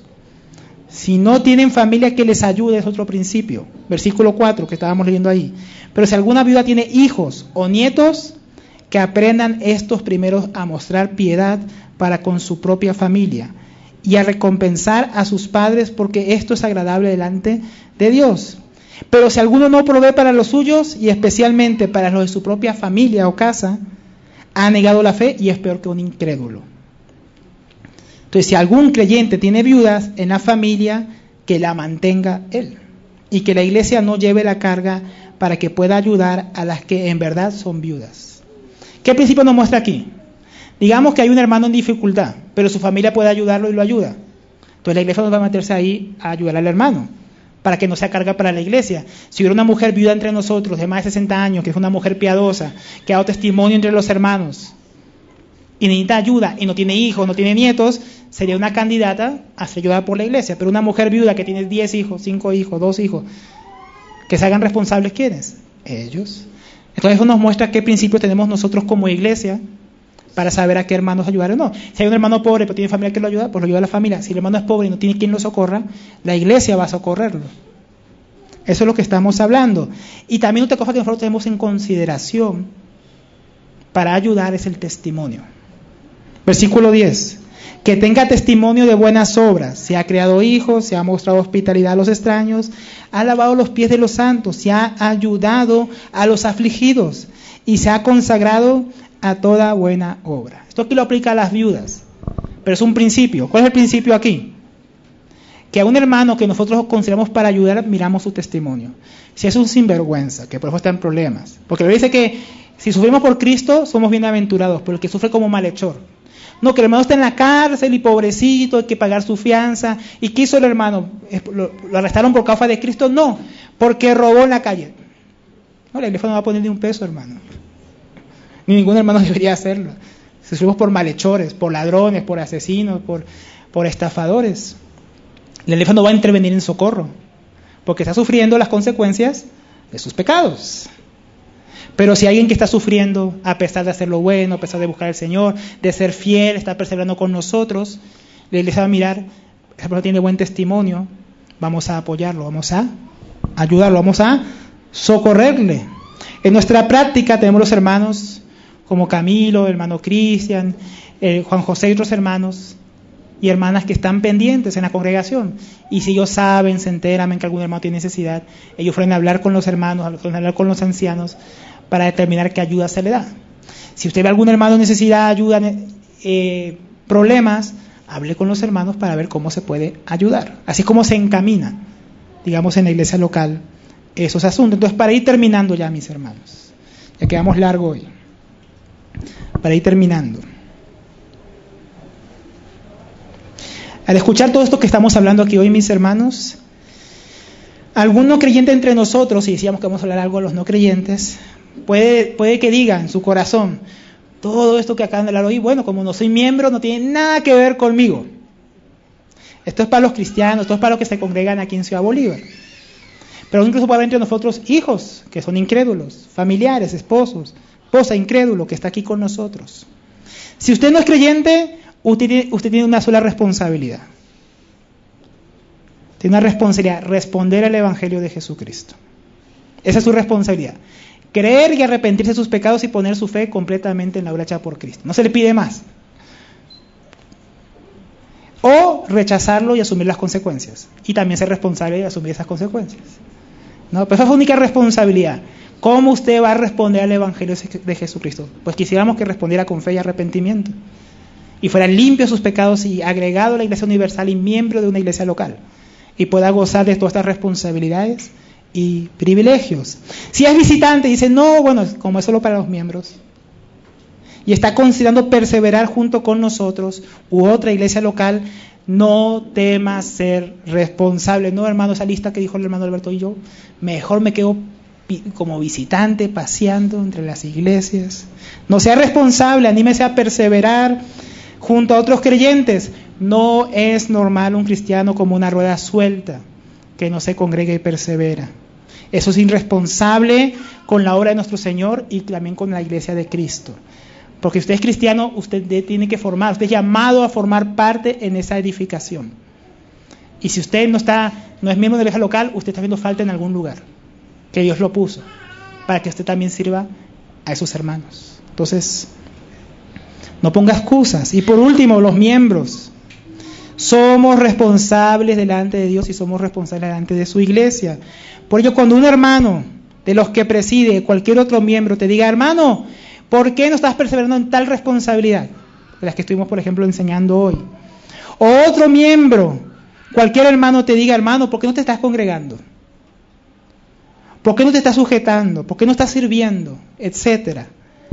Si no tienen familia que les ayude, es otro principio. Versículo cuatro que estábamos leyendo ahí. Pero si alguna viuda tiene hijos o nietos, que aprendan estos primeros a mostrar piedad para con su propia familia y a recompensar a sus padres, porque esto es agradable delante de Dios. Pero si alguno no provee para los suyos, y especialmente para los de su propia familia o casa, ha negado la fe y es peor que un incrédulo. Entonces, si algún creyente tiene viudas en la familia, que la mantenga él, y que la iglesia no lleve la carga para que pueda ayudar a las que en verdad son viudas. ¿Qué principio nos muestra aquí? Digamos que hay un hermano en dificultad, pero su familia puede ayudarlo y lo ayuda. Entonces la iglesia no va a meterse ahí a ayudar al hermano, para que no sea carga para la iglesia. Si hubiera una mujer viuda entre nosotros, de más de sesenta años, que es una mujer piadosa, que ha dado testimonio entre los hermanos, y necesita ayuda, y no tiene hijos, no tiene nietos, sería una candidata a ser ayudada por la iglesia. Pero una mujer viuda que tiene diez hijos, cinco hijos, dos hijos, que se hagan responsables, ¿quiénes? Ellos. Entonces eso nos muestra qué principios tenemos nosotros como iglesia para saber a qué hermanos ayudar o no. Si hay un hermano pobre pero tiene familia que lo ayuda, pues lo ayuda a la familia. Si el hermano es pobre y no tiene quien lo socorra, la iglesia va a socorrerlo. Eso es lo que estamos hablando. Y también otra cosa que nosotros tenemos en consideración para ayudar es el testimonio. Versículo diez. que tenga testimonio de buenas obras, se ha creado hijos, se ha mostrado hospitalidad a los extraños, ha lavado los pies de los santos, se ha ayudado a los afligidos y se ha consagrado a toda buena obra. Esto aquí lo aplica a las viudas, pero es un principio. ¿Cuál es el principio aquí? Que a un hermano que nosotros consideramos para ayudar, miramos su testimonio. Si es un sinvergüenza, que por eso está en problemas, porque le dice que si sufrimos por Cristo, somos bienaventurados, pero el que sufre como malhechor. No, que el hermano está en la cárcel y pobrecito, hay que pagar su fianza. ¿Y qué hizo el hermano? ¿Lo, lo arrestaron por causa de Cristo? No, porque robó en la calle. No, la iglesia no va a poner ni un peso, hermano. Ni ningún hermano debería hacerlo. Si sufrimos por malhechores, por ladrones, por asesinos, por, por estafadores, la iglesia no va a intervenir en socorro, porque está sufriendo las consecuencias de sus pecados. Pero si alguien que está sufriendo, a pesar de hacer lo bueno, a pesar de buscar al Señor, de ser fiel, está perseverando con nosotros, la iglesia va a mirar, esa persona tiene buen testimonio, vamos a apoyarlo, vamos a ayudarlo, vamos a socorrerle. En nuestra práctica tenemos los hermanos como Camilo, el hermano Cristian, eh, Juan José y otros hermanos y hermanas que están pendientes en la congregación. Y si ellos saben, se enteran, ven que algún hermano tiene necesidad, ellos fueron a hablar con los hermanos, a hablar con los ancianos, para determinar qué ayuda se le da. Si usted ve a algún hermano en necesidad, ayuda, eh, problemas, hable con los hermanos para ver cómo se puede ayudar. Así es como se encamina, digamos, en la iglesia local esos asuntos. Entonces, para ir terminando ya, mis hermanos, ya quedamos largo hoy, para ir terminando. Al escuchar todo esto que estamos hablando aquí hoy, mis hermanos, algún no creyente entre nosotros, y decíamos que vamos a hablar algo a los no creyentes, Puede, puede que diga en su corazón, todo esto que acaban de hablar hoy, bueno, como no soy miembro, no tiene nada que ver conmigo. Esto es para los cristianos, esto es para los que se congregan aquí en Ciudad Bolívar. Pero incluso puede haber entre nosotros hijos que son incrédulos, familiares, esposos, esposa incrédulo que está aquí con nosotros. Si usted no es creyente, usted, usted tiene una sola responsabilidad. Tiene una responsabilidad, responder al Evangelio de Jesucristo. Esa es su responsabilidad. Creer y arrepentirse de sus pecados y poner su fe completamente en la obra hecha por Cristo. No se le pide más. O rechazarlo y asumir las consecuencias. Y también ser responsable de asumir esas consecuencias. ¿No? Pero esa es la única responsabilidad. ¿Cómo usted va a responder al Evangelio de Jesucristo? Pues quisiéramos que respondiera con fe y arrepentimiento. Y fuera limpio de sus pecados y agregado a la Iglesia Universal y miembro de una iglesia local. Y pueda gozar de todas estas responsabilidades y privilegios. Si es visitante y dice, no, bueno, como es solo para los miembros, y está considerando perseverar junto con nosotros u otra iglesia local, no temas ser responsable. No, hermano, esa lista que dijo el hermano Alberto y yo, mejor me quedo como visitante, paseando entre las iglesias. No sea responsable, anímese a perseverar junto a otros creyentes. No es normal un cristiano como una rueda suelta, que no se congrega y persevera. Eso es irresponsable con la obra de nuestro Señor y también con la iglesia de Cristo. Porque usted es cristiano, usted tiene que formar, usted es llamado a formar parte en esa edificación. Y si usted no está, no es miembro de la iglesia local, usted está haciendo falta en algún lugar, que Dios lo puso, para que usted también sirva a esos hermanos. Entonces, no ponga excusas. Y por último, los miembros. Somos responsables delante de Dios y somos responsables delante de su iglesia. Por ello, cuando un hermano de los que preside, cualquier otro miembro, te diga, hermano, ¿por qué no estás perseverando en tal responsabilidad? De las que estuvimos, por ejemplo, enseñando hoy. O otro miembro, cualquier hermano te diga, hermano, ¿por qué no te estás congregando? ¿Por qué no te estás sujetando? ¿Por qué no estás sirviendo? Etcétera.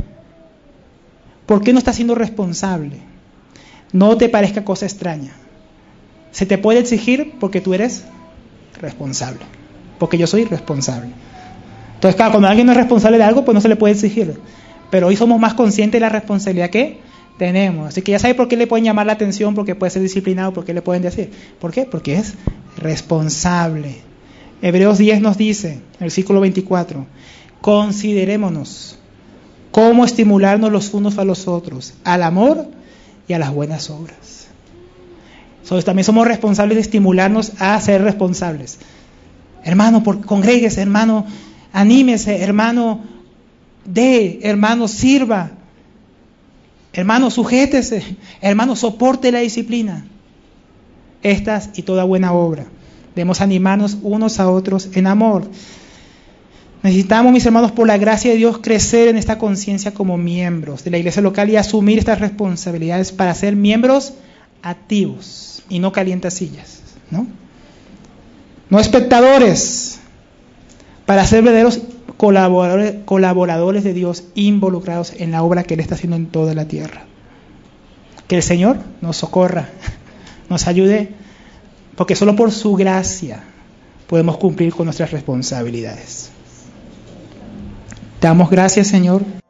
¿Por qué no estás siendo responsable? No te parezca cosa extraña. Se te puede exigir porque tú eres responsable. Porque yo soy responsable. Entonces, claro, cuando alguien no es responsable de algo, pues no se le puede exigir. Pero hoy somos más conscientes de la responsabilidad que tenemos. Así que ya sabe por qué le pueden llamar la atención, porque puede ser disciplinado, por qué le pueden decir. ¿Por qué? Porque es responsable. Hebreos diez nos dice, en el versículo veinticuatro, considerémonos cómo estimularnos los unos a los otros, al amor y a las buenas obras. Entonces, también somos responsables de estimularnos a ser responsables. Hermano, por, congréguese, hermano, anímese, hermano, dé, hermano, sirva. Hermano, sujétese. Hermano, soporte la disciplina. Estas y toda buena obra. Debemos animarnos unos a otros en amor. Necesitamos, mis hermanos, por la gracia de Dios, crecer en esta conciencia como miembros de la iglesia local y asumir estas responsabilidades para ser miembros activos y no calientasillas, ¿no? No espectadores, para ser verdaderos colaboradores, colaboradores de Dios involucrados en la obra que Él está haciendo en toda la tierra. Que el Señor nos socorra, nos ayude, porque solo por su gracia podemos cumplir con nuestras responsabilidades. Te damos gracias, Señor.